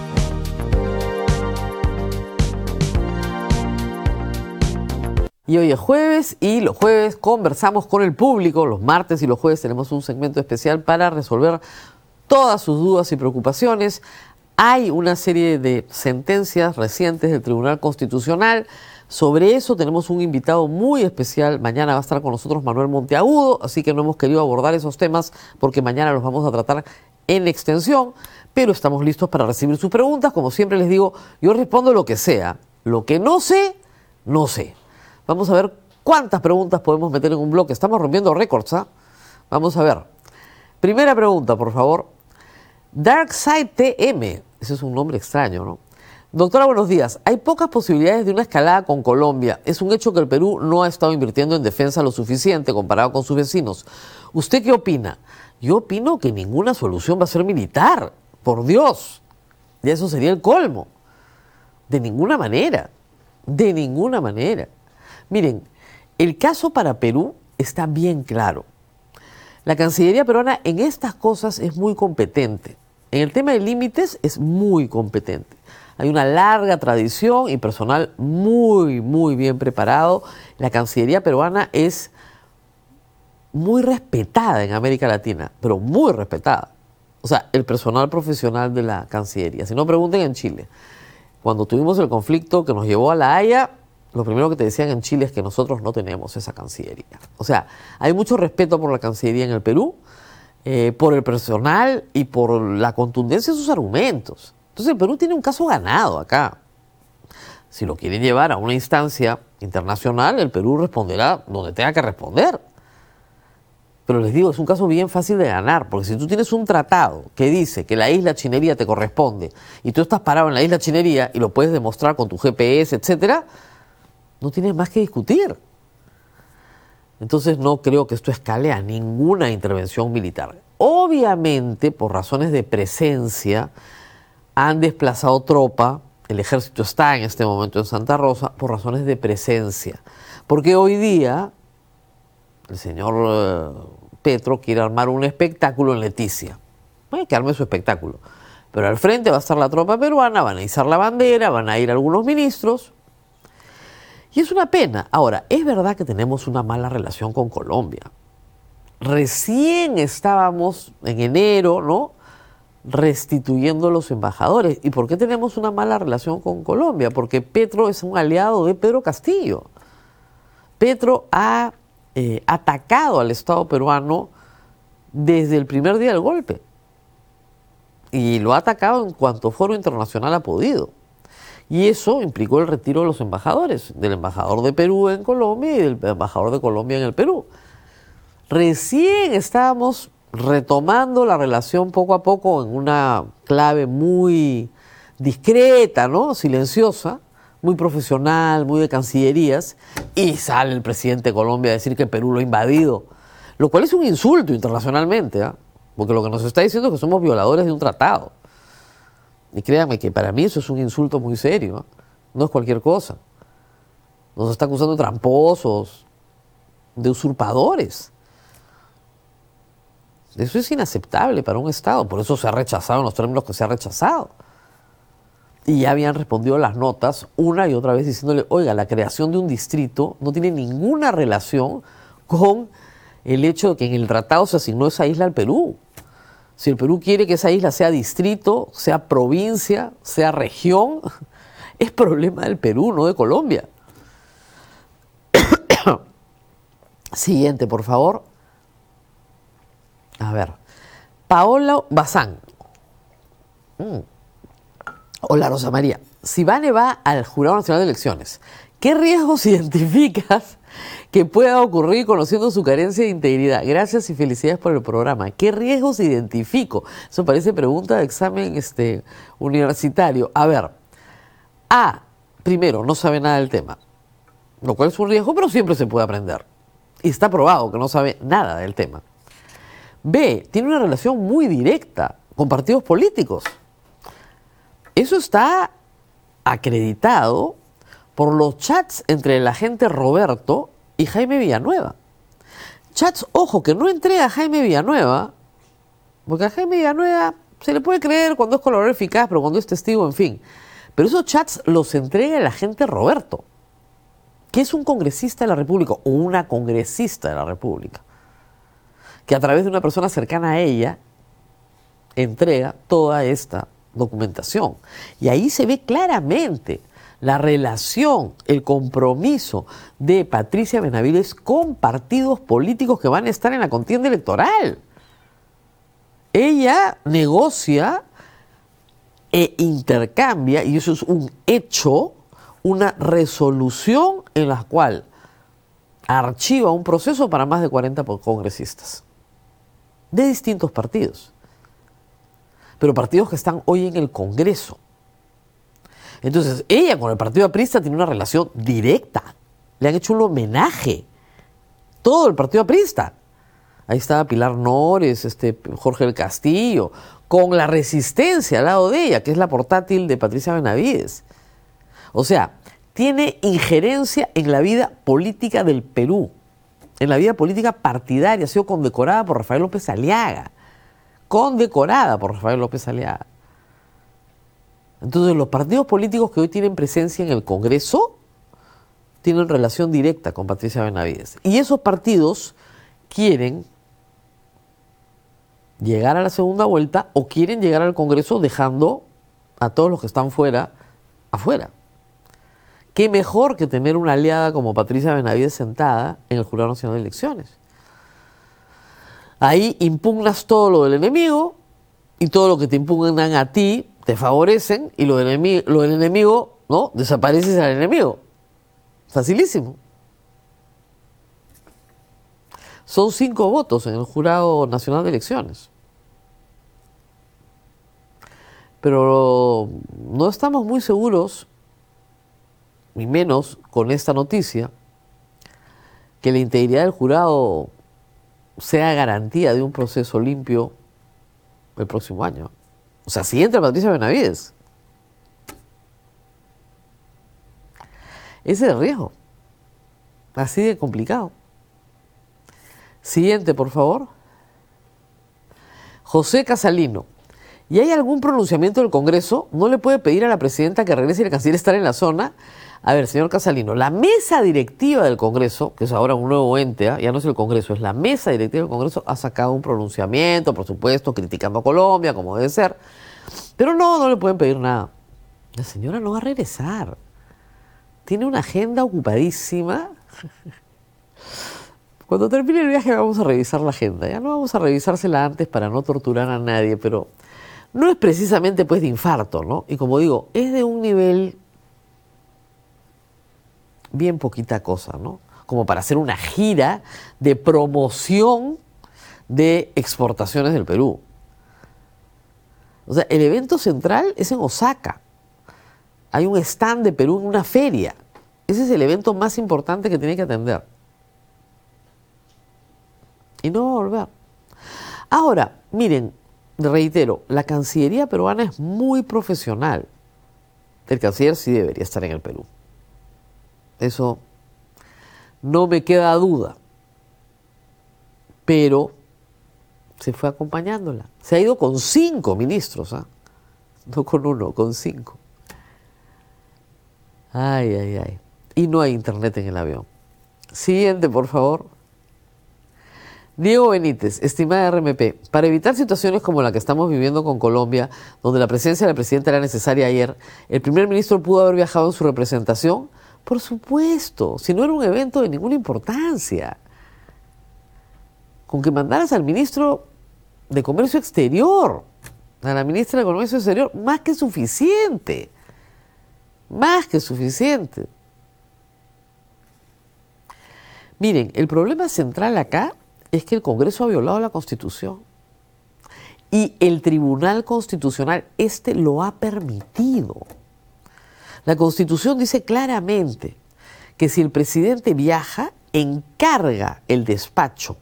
Y hoy es jueves y los jueves conversamos con el público. Los martes y los jueves tenemos un segmento especial para resolver todas sus dudas y preocupaciones. Hay una serie de sentencias recientes del Tribunal Constitucional. Sobre eso tenemos un invitado muy especial. Mañana va a estar con nosotros Manuel Monteagudo, así que no hemos querido abordar esos temas porque mañana los vamos a tratar en extensión, pero estamos listos para recibir sus preguntas. Como siempre les digo, yo respondo lo que sea. Lo que no sé, no sé. Vamos a ver cuántas preguntas podemos meter en un bloque. Estamos rompiendo récords, ¿ah? Vamos a ver. Primera pregunta, por favor. Darkside TM. Ese es un nombre extraño, ¿no? Doctora, buenos días. Hay pocas posibilidades de una escalada con Colombia. Es un hecho que el Perú no ha estado invirtiendo en defensa lo suficiente comparado con sus vecinos. ¿Usted qué opina? Yo opino que ninguna solución va a ser militar. Por Dios. Y eso sería el colmo. De ninguna manera. De ninguna manera. Miren, el caso para Perú está bien claro. La Cancillería peruana en estas cosas es muy competente. En el tema de límites es muy competente. Hay una larga tradición y personal muy, muy bien preparado. La Cancillería peruana es muy respetada en América Latina, pero muy respetada. O sea, el personal profesional de la Cancillería. Si no, pregunten en Chile. Cuando tuvimos el conflicto que nos llevó a La Haya, lo primero que te decían en Chile es que nosotros no tenemos esa Cancillería. O sea, hay mucho respeto por la Cancillería en el Perú, por el personal y por la contundencia de sus argumentos. Entonces el Perú tiene un caso ganado acá. Si lo quieren llevar a una instancia internacional, el Perú responderá donde tenga que responder. Pero les digo, es un caso bien fácil de ganar, porque si tú tienes un tratado que dice que la isla Chinería te corresponde y tú estás parado en la isla Chinería y lo puedes demostrar con tu GPS, etcétera, no tienes más que discutir. Entonces no creo que esto escale a ninguna intervención militar. Obviamente, por razones de presencia, han desplazado tropa. El ejército está en este momento en Santa Rosa por razones de presencia. Porque hoy día el señor Petro quiere armar un espectáculo en Leticia. Bueno, que arme su espectáculo. Pero al frente va a estar la tropa peruana, van a izar la bandera, van a ir algunos ministros. Y es una pena. Ahora, es verdad que tenemos una mala relación con Colombia. Recién estábamos en enero, ¿no?, restituyendo los embajadores. ¿Y por qué tenemos una mala relación con Colombia? Porque Petro es un aliado de Pedro Castillo. Petro ha atacado al Estado peruano desde el primer día del golpe. Y lo ha atacado en cuanto foro internacional ha podido. Y eso implicó el retiro de los embajadores, del embajador de Perú en Colombia y del embajador de Colombia en el Perú. Recién estábamos retomando la relación poco a poco en una clave muy discreta, ¿no?, silenciosa, muy profesional, muy de cancillerías, y sale el presidente de Colombia a decir que Perú lo ha invadido, lo cual es un insulto internacionalmente, ¿eh? Porque lo que nos está diciendo es que somos violadores de un tratado. Y créanme que para mí eso es un insulto muy serio, ¿eh? No es cualquier cosa. Nos está acusando de tramposos, de usurpadores. Eso es inaceptable para un Estado, por eso se ha rechazado en los términos que se ha rechazado. Y ya habían respondido las notas una y otra vez diciéndole, oiga, la creación de un distrito no tiene ninguna relación con el hecho de que en el tratado se asignó esa isla al Perú. Si el Perú quiere que esa isla sea distrito, sea provincia, sea región, es problema del Perú, no de Colombia. Siguiente, por favor. A ver. Paola Bazán. Hola, Rosa María. Si Vane va al Jurado Nacional de Elecciones, ¿qué riesgos identificas que pueda ocurrir conociendo su carencia de integridad? Gracias y felicidades por el programa. ¿Qué riesgos identifico? Eso parece pregunta de examen universitario. A ver. A, primero, no sabe nada del tema, lo cual es un riesgo, pero siempre se puede aprender. Y está probado que no sabe nada del tema. B, tiene una relación muy directa con partidos políticos. Eso está acreditado por los chats entre el agente Roberto y Jaime Villanueva. Chats, ojo, que no entrega a Jaime Villanueva, porque a Jaime Villanueva se le puede creer cuando es colaborador eficaz, pero cuando es testigo, en fin. Pero esos chats los entrega el agente Roberto, que es un congresista de la República o una congresista de la República, que a través de una persona cercana a ella entrega toda esta documentación. Y ahí se ve claramente la relación, el compromiso de Patricia Benavides con partidos políticos que van a estar en la contienda electoral. Ella negocia e intercambia, y eso es un hecho, una resolución en la cual archiva un proceso para más de 40 congresistas de distintos partidos, pero partidos que están hoy en el Congreso. Entonces, ella con el partido aprista tiene una relación directa. Le han hecho un homenaje. Todo el partido aprista. Ahí estaba Pilar Nores, Jorge del Castillo, con la Resistencia al lado de ella, que es la portátil de Patricia Benavides. O sea, tiene injerencia en la vida política del Perú, en la vida política partidaria. Ha sido condecorada por Rafael López Aliaga. Condecorada por Rafael López Aliaga. Entonces, los partidos políticos que hoy tienen presencia en el Congreso tienen relación directa con Patricia Benavides. Y esos partidos quieren llegar a la segunda vuelta o quieren llegar al Congreso dejando a todos los que están fuera, afuera. ¿Qué mejor que tener una aliada como Patricia Benavides sentada en el Jurado Nacional de Elecciones? Ahí impugnas todo lo del enemigo y todo lo que te impugnan a ti te favorecen y lo del enemigo, ¿no? Desapareces al enemigo. Facilísimo. Son 5 votos en el Jurado Nacional de Elecciones. Pero no estamos muy seguros, ni menos con esta noticia, que la integridad del jurado sea garantía de un proceso limpio el próximo año. O sea, si entra Patricia Benavides. Ese es el riesgo. Así de complicado. Siguiente, por favor. José Casalino. ¿Y hay algún pronunciamiento del Congreso? ¿No le puede pedir a la presidenta que regrese y el canciller estar en la zona? A ver, señor Casalino, la mesa directiva del Congreso, que es ahora un nuevo ente, ya no es el Congreso, es la mesa directiva del Congreso, ha sacado un pronunciamiento, por supuesto, criticando a Colombia, como debe ser. Pero no le pueden pedir nada. La señora no va a regresar. Tiene una agenda ocupadísima. Cuando termine el viaje vamos a revisar la agenda. Ya no vamos a revisársela antes para no torturar a nadie, pero no es precisamente pues de infarto, ¿no? Y como digo, es de un nivel bien poquita cosa, ¿no? Como para hacer una gira de promoción de exportaciones del Perú. O sea, el evento central es en Osaka. Hay un stand de Perú en una feria. Ese es el evento más importante que tiene que atender. Y no va a volver. Ahora, miren, reitero, la Cancillería peruana es muy profesional. El canciller sí debería estar en el Perú. Eso no me queda duda. Pero se fue acompañándola. Se ha ido con 5 ministros, ¿ah? No con 1, con 5. Ay, ay, ay. Y no hay internet en el avión. Siguiente, por favor. Diego Benítez, estimada RMP, para evitar situaciones como la que estamos viviendo con Colombia, donde la presencia del presidente era necesaria ayer, ¿el primer ministro pudo haber viajado en su representación? Por supuesto, si no era un evento de ninguna importancia. Con que mandaras al ministro de Comercio Exterior, a la ministra de Comercio Exterior, más que suficiente. Más que suficiente. Miren, el problema central acá es que el Congreso ha violado la Constitución y el Tribunal Constitucional lo ha permitido. La Constitución dice claramente que si el presidente viaja, encarga el despacho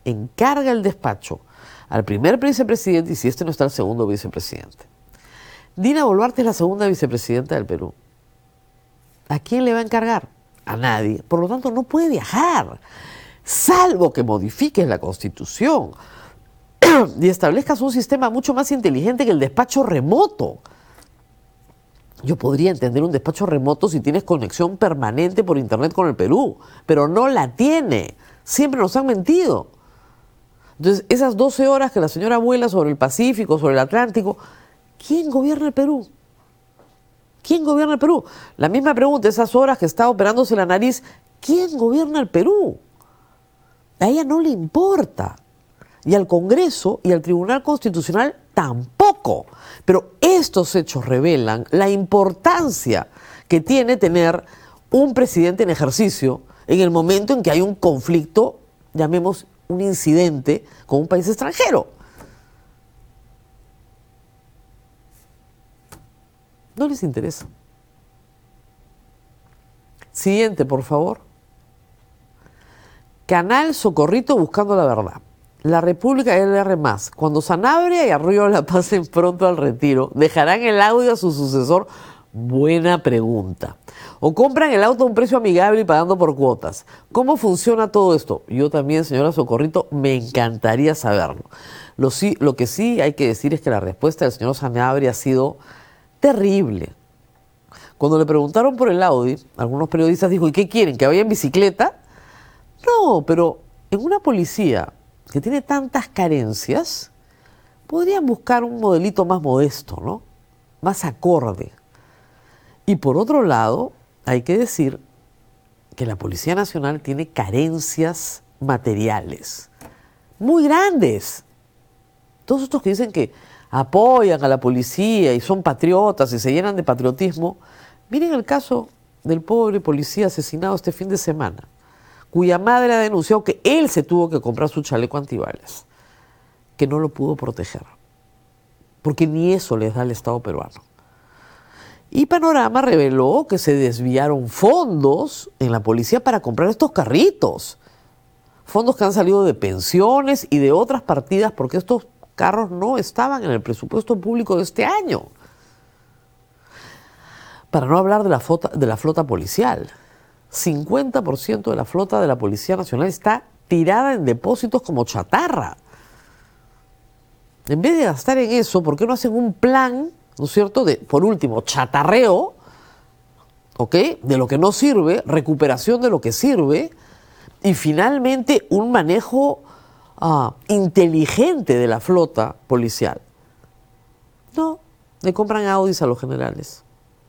al primer vicepresidente y si este no está, al segundo vicepresidente. Dina Boluarte es la segunda vicepresidenta del Perú. ¿A quién le va a encargar? A nadie. Por lo tanto, no puede viajar, salvo que modifiques la Constitución y establezcas un sistema mucho más inteligente que el despacho remoto. Yo podría entender un despacho remoto si tienes conexión permanente por internet con el Perú, pero no la tiene. Siempre nos han mentido. Entonces, esas 12 horas que la señora vuela sobre el Pacífico, sobre el Atlántico, ¿quién gobierna el Perú? ¿Quién gobierna el Perú? La misma pregunta, esas horas que está operándose la nariz, ¿quién gobierna el Perú? A ella no le importa. Y al Congreso y al Tribunal Constitucional tampoco. Pero estos hechos revelan la importancia que tiene tener un presidente en ejercicio en el momento en que hay un conflicto, llamemos un incidente, con un país extranjero. No les interesa. Siguiente, por favor. Canal Socorrito buscando la verdad. La República LR+, cuando Sanabria y Arriola pasen pronto al retiro, ¿dejarán el audio a su sucesor? Buena pregunta. ¿O compran el auto a un precio amigable y pagando por cuotas? ¿Cómo funciona todo esto? Yo también, señora Socorrito, me encantaría saberlo. Lo que sí hay que decir es que la respuesta del señor Sanabria ha sido terrible. Cuando le preguntaron por el Audi, algunos periodistas dijo, ¿y qué quieren? ¿Que vaya en bicicleta? No, pero en una policía que tiene tantas carencias, podrían buscar un modelito más modesto, ¿no? Más acorde. Y por otro lado, hay que decir que la Policía Nacional tiene carencias materiales muy grandes. Todos estos que dicen que apoyan a la policía y son patriotas y se llenan de patriotismo, miren el caso del pobre policía asesinado este fin de semana, cuya madre ha denunciado que él se tuvo que comprar su chaleco antibalas, que no lo pudo proteger, porque ni eso les da el Estado peruano. Y Panorama reveló que se desviaron fondos en la policía para comprar estos carritos, fondos que han salido de pensiones y de otras partidas, porque estos carros no estaban en el presupuesto público de este año. Para no hablar de la flota policial. 50% de la flota de la Policía Nacional está tirada en depósitos como chatarra. En vez de gastar en eso, ¿por qué no hacen un plan, ¿no es cierto?, de, por último, chatarreo, ¿ok?, de lo que no sirve, recuperación de lo que sirve, y finalmente un manejo inteligente de la flota policial? No, le compran Audis a los generales.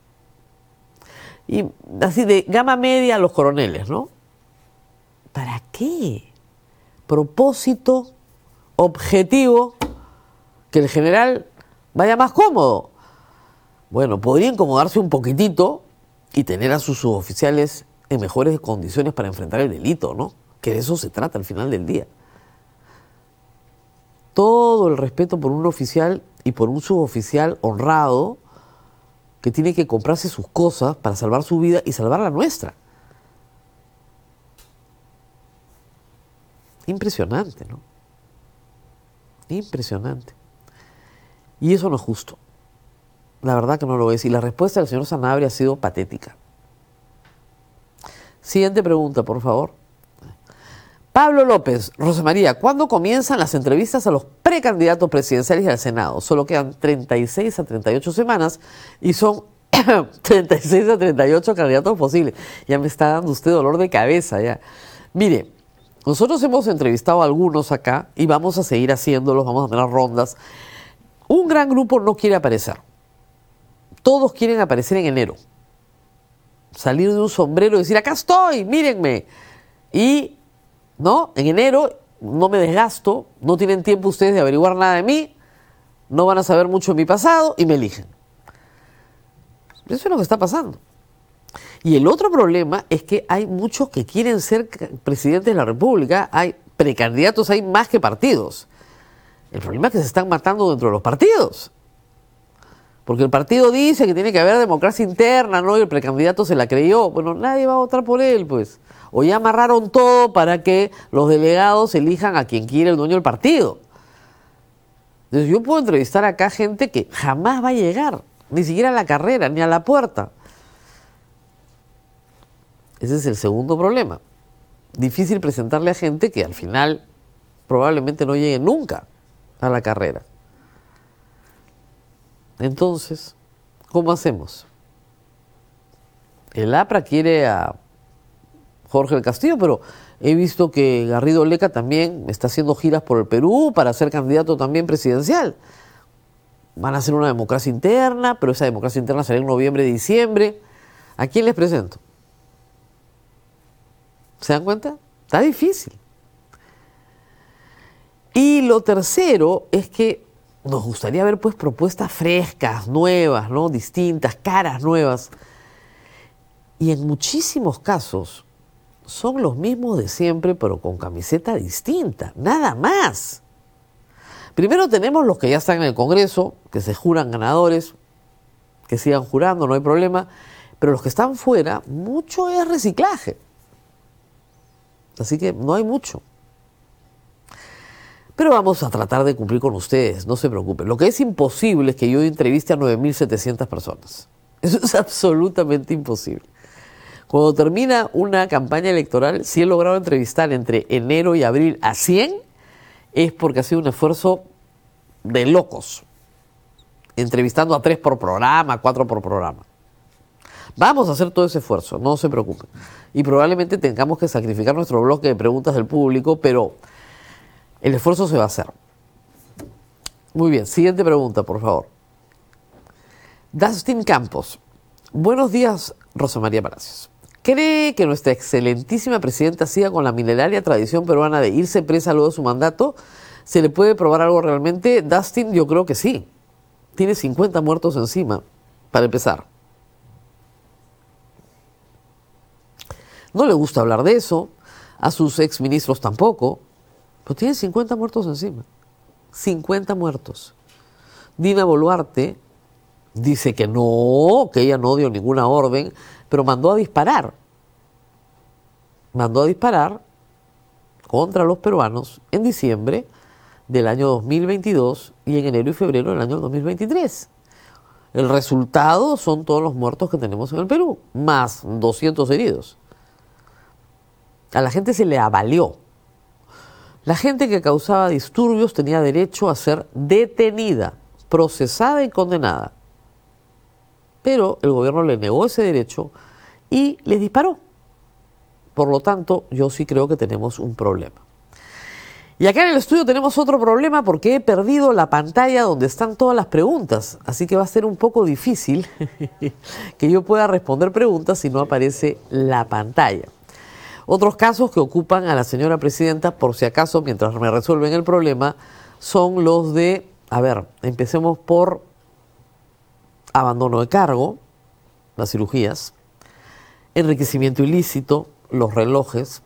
Y así de gama media a los coroneles, ¿no? ¿Para qué? Propósito, objetivo, que el general vaya más cómodo. Bueno, podría incomodarse un poquitito y tener a sus suboficiales en mejores condiciones para enfrentar el delito, ¿no? Que de eso se trata al final del día. Todo el respeto por un oficial y por un suboficial honrado que tiene que comprarse sus cosas para salvar su vida y salvar la nuestra. Impresionante, ¿no? Impresionante. Y eso no es justo. La verdad que no lo es. Y la respuesta del señor Sanabria ha sido patética. Siguiente pregunta, por favor. Pablo López, Rosa María, ¿cuándo comienzan las entrevistas a los precandidatos presidenciales y al Senado? Solo quedan 36 a 38 semanas y son 36 a 38 candidatos posibles. Ya me está dando usted dolor de cabeza ya. Mire, nosotros hemos entrevistado a algunos acá y vamos a seguir haciéndolos, vamos a tener rondas. Un gran grupo no quiere aparecer. Todos quieren aparecer en enero. Salir de un sombrero y decir, acá estoy, mírenme. Y, ¿no? En enero no me desgasto, no tienen tiempo ustedes de averiguar nada de mí, no van a saber mucho de mi pasado y me eligen. Eso es lo que está pasando. Y el otro problema es que hay muchos que quieren ser presidentes de la República, hay precandidatos, hay más que partidos. El problema es que se están matando dentro de los partidos. Porque el partido dice que tiene que haber democracia interna, ¿no? Y el precandidato se la creyó. Bueno, nadie va a votar por él, pues. O ya amarraron todo para que los delegados elijan a quien quiere el dueño del partido. Entonces yo puedo entrevistar acá gente que jamás va a llegar, ni siquiera a la carrera, ni a la puerta. Ese es el segundo problema. Difícil presentarle a gente que al final probablemente no llegue nunca a la carrera. Entonces, ¿cómo hacemos? El APRA quiere a Jorge del Castillo, pero he visto que Garrido Leca también está haciendo giras por el Perú para ser candidato también presidencial. Van a hacer una democracia interna, pero esa democracia interna será en noviembre, diciembre. ¿A quién les presento? ¿Se dan cuenta? Está difícil. Y lo tercero es que nos gustaría ver pues propuestas frescas, nuevas, ¿no? Distintas, caras nuevas. Y en muchísimos casos son los mismos de siempre, pero con camiseta distinta, nada más. Primero tenemos los que ya están en el Congreso, que se juran ganadores, que sigan jurando, no hay problema, pero los que están fuera, mucho es reciclaje. Así que no hay mucho. Pero vamos a tratar de cumplir con ustedes, no se preocupen. Lo que es imposible es que yo entreviste a 9.700 personas. Eso es absolutamente imposible. Cuando termina una campaña electoral, si he logrado entrevistar entre enero y abril a 100, es porque ha sido un esfuerzo de locos. Entrevistando a 3 por programa, 4 por programa. Vamos a hacer todo ese esfuerzo, no se preocupen. Y probablemente tengamos que sacrificar nuestro bloque de preguntas del público, pero el esfuerzo se va a hacer. Muy bien, siguiente pregunta, por favor. Dustin Campos. Buenos días, Rosa María Palacios. ¿Cree que nuestra excelentísima presidenta siga con la milenaria tradición peruana de irse presa luego de su mandato? ¿Se le puede probar algo realmente? Dustin, yo creo que sí. Tiene 50 muertos encima, para empezar. No le gusta hablar de eso, a sus exministros tampoco, pero tiene 50 muertos encima. 50 muertos. Dina Boluarte dice que no, que ella no dio ninguna orden, pero mandó a disparar. Mandó a disparar contra los peruanos en diciembre del año 2022 y en enero y febrero del año 2023. El resultado son todos los muertos que tenemos en el Perú, más 200 heridos. A la gente se le avalió. La gente que causaba disturbios tenía derecho a ser detenida, procesada y condenada. Pero el gobierno le negó ese derecho y les disparó. Por lo tanto, yo sí creo que tenemos un problema. Y acá en el estudio tenemos otro problema porque he perdido la pantalla donde están todas las preguntas. Así que va a ser un poco difícil que yo pueda responder preguntas si no aparece la pantalla. Otros casos que ocupan a la señora presidenta, por si acaso, mientras me resuelven el problema, son los de, empecemos por abandono de cargo, las cirugías, enriquecimiento ilícito, los relojes.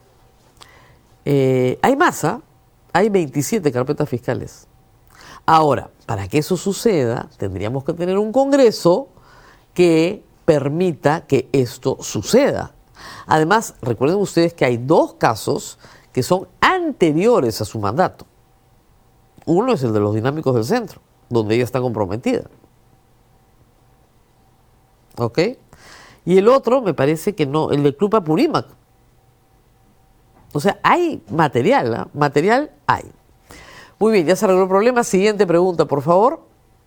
Hay más, hay 27 carpetas fiscales. Ahora, para que eso suceda, tendríamos que tener un Congreso que permita que esto suceda. Además, recuerden ustedes que hay 2 casos que son anteriores a su mandato. Uno es el de los dinámicos del centro, donde ella está comprometida. ¿Ok? Y el otro, me parece que no, el del Club Apurímac. O sea, hay material, ¿eh? Material hay. Muy bien, ya se arregló el problema. Siguiente pregunta, por favor.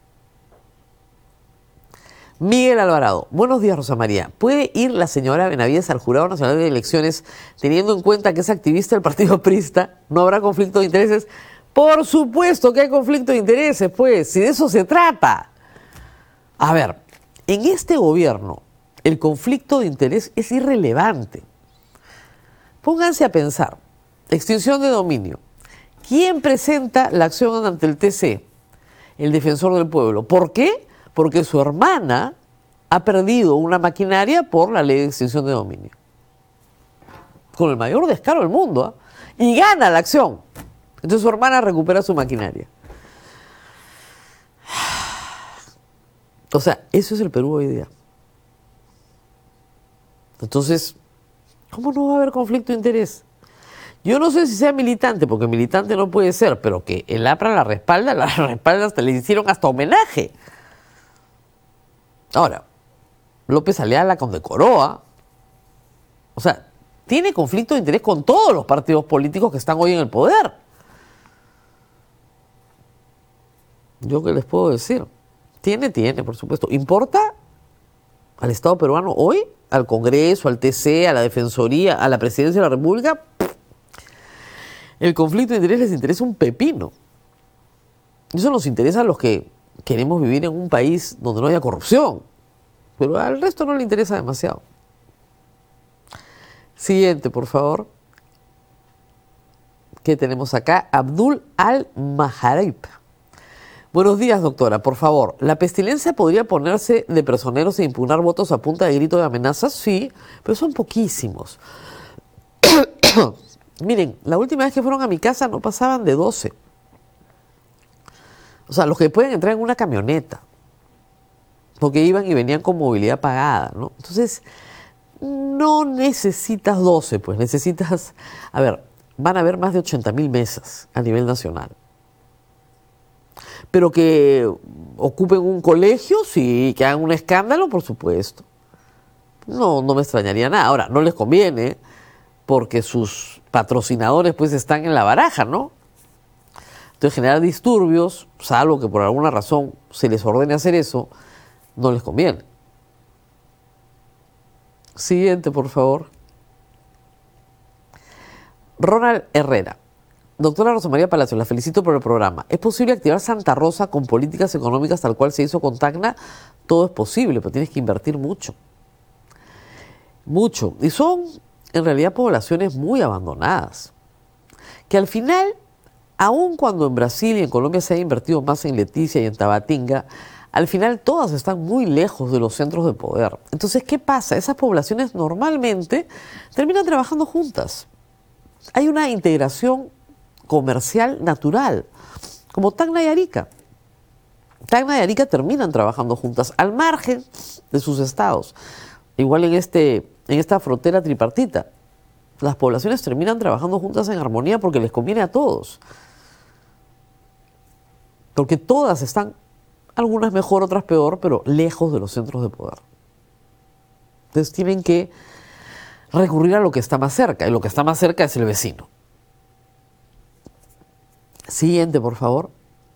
Miguel Alvarado. Buenos días, Rosa María. ¿Puede ir la señora Benavides al Jurado Nacional de Elecciones teniendo en cuenta que es activista del Partido Aprista? ¿No habrá conflicto de intereses? Por supuesto que hay conflicto de intereses, pues, si de eso se trata. A ver, en este gobierno el conflicto de interés es irrelevante. Pónganse a pensar. Extinción de dominio. ¿Quién presenta la acción ante el TC? El defensor del pueblo. ¿Por qué? Porque su hermana ha perdido una maquinaria por la ley de extinción de dominio. Con el mayor descaro del mundo, ¿eh? Y gana la acción. Entonces su hermana recupera su maquinaria. O sea, eso es el Perú hoy día. Entonces, ¿cómo no va a haber conflicto de interés? Yo no sé si sea militante, porque militante no puede ser, pero que el APRA la respalda hasta le hicieron hasta homenaje. Ahora, López Aliaga la condecoró, ¿ah? O sea, tiene conflicto de interés con todos los partidos políticos que están hoy en el poder. ¿Yo qué les puedo decir? Tiene, por supuesto. ¿Importa al Estado peruano hoy? ¿Al Congreso, al TC, a la Defensoría, a la Presidencia de la República? El conflicto de interés les interesa un pepino. Eso nos interesa a los que queremos vivir en un país donde no haya corrupción, pero al resto no le interesa demasiado. Siguiente, por favor. ¿Qué tenemos acá? Abdul Al-Maharib. Buenos días, doctora. Por favor, ¿la pestilencia podría ponerse de personeros e impugnar votos a punta de grito de amenazas? Sí, pero son poquísimos. Miren, la última vez que fueron a mi casa no pasaban de 12. O sea, los que pueden entrar en una camioneta, porque iban y venían con movilidad pagada, ¿no? Entonces, no necesitas 12, pues necesitas... A ver, van a haber más de 80.000 mesas a nivel nacional. Pero que ocupen un colegio, sí, que hagan un escándalo, por supuesto. No me extrañaría nada. Ahora, no les conviene, porque sus patrocinadores pues están en la baraja, ¿no? Entonces generar disturbios, salvo que por alguna razón se les ordene hacer eso, no les conviene. Siguiente, por favor. Ronald Herrera. Doctora Rosa María Palacios, la felicito por el programa. ¿Es posible activar Santa Rosa con políticas económicas tal cual se hizo con Tacna? Todo es posible, pero tienes que invertir mucho. Mucho. Y son, en realidad, poblaciones muy abandonadas. Que al final... Aun cuando en Brasil y en Colombia se ha invertido más en Leticia y en Tabatinga, al final todas están muy lejos de los centros de poder. Entonces, ¿qué pasa? Esas poblaciones normalmente terminan trabajando juntas. Hay una integración comercial natural, como Tacna y Arica. Tacna y Arica terminan trabajando juntas al margen de sus estados. Igual en esta frontera tripartita. Las poblaciones terminan trabajando juntas en armonía porque les conviene a todos. Porque todas están, algunas mejor, otras peor, pero lejos de los centros de poder. Entonces tienen que recurrir a lo que está más cerca, y lo que está más cerca es el vecino. Siguiente, por favor.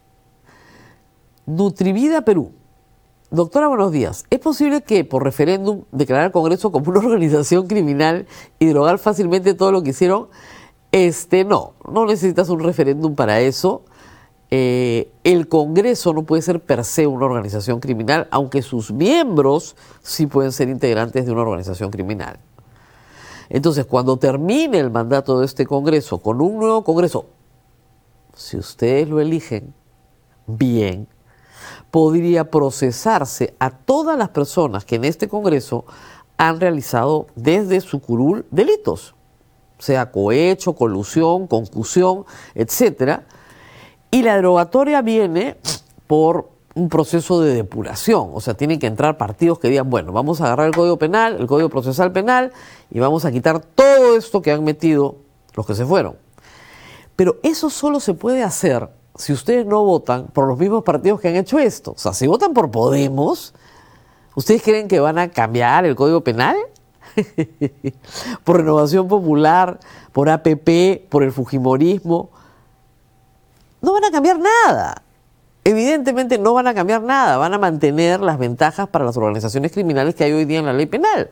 Nutrivida Perú. Doctora, buenos días. ¿Es posible que por referéndum declarar al Congreso como una organización criminal y derogar fácilmente todo lo que hicieron? No necesitas un referéndum para eso. El Congreso no puede ser per se una organización criminal, aunque sus miembros sí pueden ser integrantes de una organización criminal. Entonces, cuando termine el mandato de este Congreso, con un nuevo Congreso, si ustedes lo eligen, bien, podría procesarse a todas las personas que en este Congreso han realizado desde su curul delitos, sea cohecho, colusión, concusión, etcétera. Y la derogatoria viene por un proceso de depuración, o sea, tienen que entrar partidos que digan, bueno, vamos a agarrar el Código Penal, el Código Procesal Penal, y vamos a quitar todo esto que han metido los que se fueron. Pero eso solo se puede hacer si ustedes no votan por los mismos partidos que han hecho esto. O sea, si votan por Podemos, ¿ustedes creen que van a cambiar el Código Penal? por Renovación Popular, por APP, por el fujimorismo. No van a cambiar nada. Evidentemente no van a cambiar nada. Van a mantener las ventajas para las organizaciones criminales que hay hoy día en la ley penal.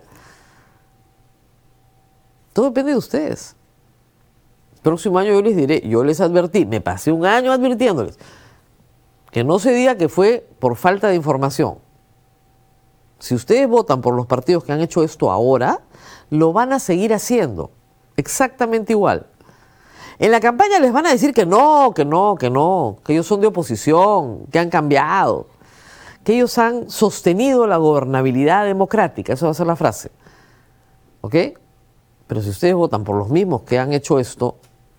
Todo depende de ustedes. El próximo año yo les diré, yo les advertí, me pasé un año advirtiéndoles, que no se diga que fue por falta de información. Si ustedes votan por los partidos que han hecho esto ahora, lo van a seguir haciendo, exactamente igual. En la campaña les van a decir que no, que ellos son de oposición, que han cambiado, que ellos han sostenido la gobernabilidad democrática, esa va a ser la frase. ¿Ok? Pero si ustedes votan por los mismos que han hecho esto,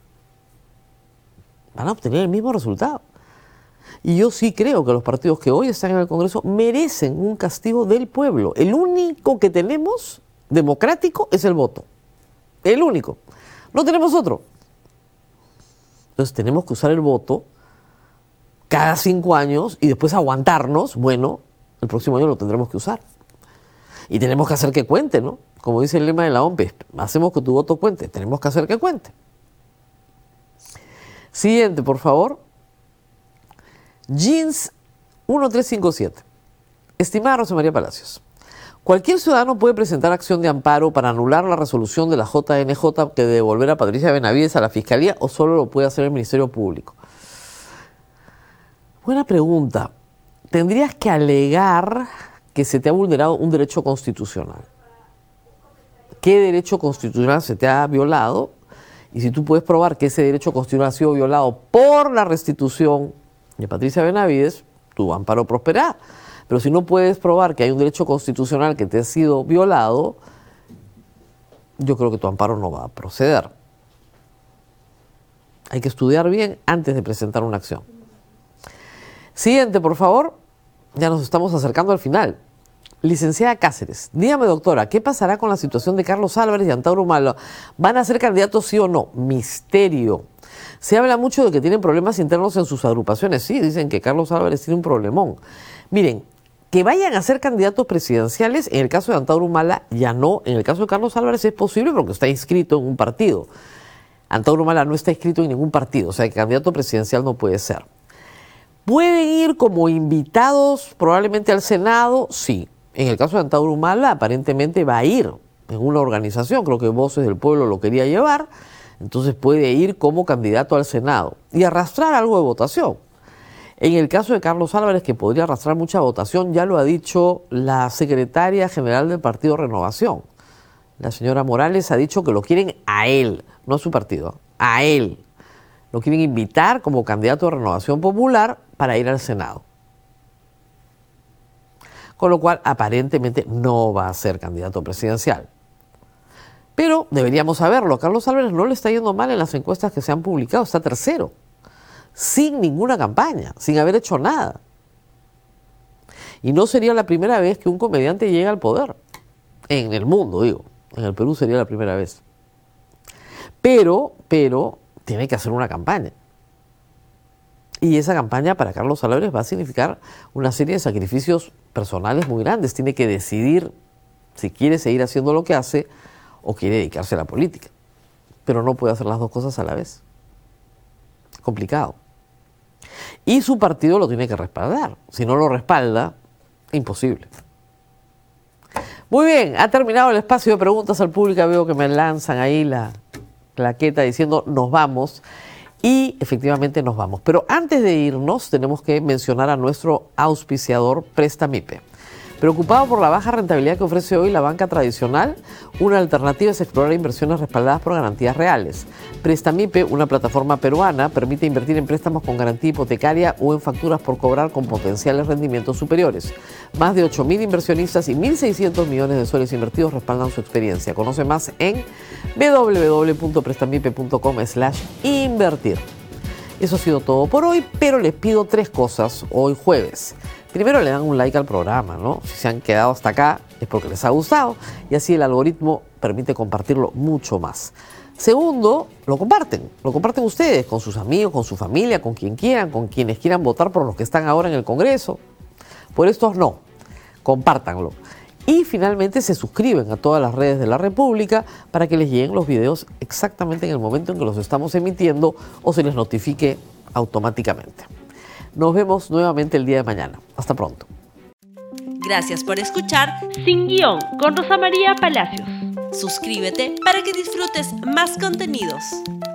van a obtener el mismo resultado. Y yo sí creo que los partidos que hoy están en el Congreso merecen un castigo del pueblo. El único que tenemos democrático es el voto. El único. No tenemos otro. Entonces tenemos que usar el voto cada 5 años y después aguantarnos. Bueno, el próximo año lo tendremos que usar. Y tenemos que hacer que cuente, ¿no? Como dice el lema de la OMP, hacemos que tu voto cuente. Tenemos que hacer que cuente. Siguiente, por favor. Jeans 1357. Estimada Rosa María Palacios, cualquier ciudadano puede presentar acción de amparo para anular la resolución de la JNJ que devolver a Patricia Benavides a la Fiscalía, o solo lo puede hacer el Ministerio Público. Buena pregunta. Tendrías que alegar que se te ha vulnerado un derecho constitucional. ¿Qué derecho constitucional se te ha violado? Y si tú puedes probar que ese derecho constitucional ha sido violado por la restitución de Patricia Benavides, tu amparo prosperará. Pero si no puedes probar que hay un derecho constitucional que te ha sido violado, yo creo que tu amparo no va a proceder. Hay que estudiar bien antes de presentar una acción. Siguiente, por favor. Ya nos estamos acercando al final. Licenciada Cáceres, dígame, doctora, ¿qué pasará con la situación de Carlos Álvarez y Antauro Humala? ¿Van a ser candidatos sí o no? Misterio. Se habla mucho de que tienen problemas internos en sus agrupaciones. Sí, dicen que Carlos Álvarez tiene un problemón. Miren, que vayan a ser candidatos presidenciales, en el caso de Antauro Humala ya no. En el caso de Carlos Álvarez es posible porque está inscrito en un partido. Antauro Humala no está inscrito en ningún partido, o sea que candidato presidencial no puede ser. ¿Pueden ir como invitados probablemente al Senado? Sí. En el caso de Antauro Humala aparentemente va a ir en una organización, creo que Voces del Pueblo lo quería llevar, entonces puede ir como candidato al Senado y arrastrar algo de votación. En el caso de Carlos Álvarez, que podría arrastrar mucha votación, ya lo ha dicho la secretaria general del Partido Renovación. La señora Morales ha dicho que lo quieren a él, no a su partido, a él. Lo quieren invitar como candidato de Renovación Popular para ir al Senado. Con lo cual, aparentemente, no va a ser candidato presidencial. Pero deberíamos saberlo. A Carlos Álvarez no le está yendo mal en las encuestas que se han publicado. Está tercero. Sin ninguna campaña, sin haber hecho nada. Y no sería la primera vez que un comediante llega al poder. En el mundo, digo. En el Perú sería la primera vez. Pero, tiene que hacer una campaña. Y esa campaña para Carlos Álvarez va a significar una serie de sacrificios personales muy grandes. Tiene que decidir si quiere seguir haciendo lo que hace o quiere dedicarse a la política. Pero no puede hacer las dos cosas a la vez. Complicado. Y su partido lo tiene que respaldar. Si no lo respalda, imposible. Muy bien, ha terminado el espacio de preguntas al público. Veo que me lanzan ahí la claqueta diciendo nos vamos. Y efectivamente nos vamos. Pero antes de irnos tenemos que mencionar a nuestro auspiciador Prestamipe. Preocupado por la baja rentabilidad que ofrece hoy la banca tradicional, una alternativa es explorar inversiones respaldadas por garantías reales. Prestamipe, una plataforma peruana, permite invertir en préstamos con garantía hipotecaria o en facturas por cobrar con potenciales rendimientos superiores. Más de 8.000 inversionistas y 1.600 millones de soles invertidos respaldan su experiencia. Conoce más en www.prestamipe.com/invertir. Eso ha sido todo por hoy, pero les pido 3 cosas hoy jueves. Primero, le dan un like al programa, ¿no? Si se han quedado hasta acá es porque les ha gustado y así el algoritmo permite compartirlo mucho más. Segundo, lo comparten ustedes con sus amigos, con su familia, con quien quieran, con quienes quieran votar por los que están ahora en el Congreso. Por estos no, compártanlo. Y finalmente se suscriben a todas las redes de la República para que les lleguen los videos exactamente en el momento en que los estamos emitiendo o se les notifique automáticamente. Nos vemos nuevamente el día de mañana. Hasta pronto. Gracias por escuchar Sin Guión con Rosa María Palacios. Suscríbete para que disfrutes más contenidos.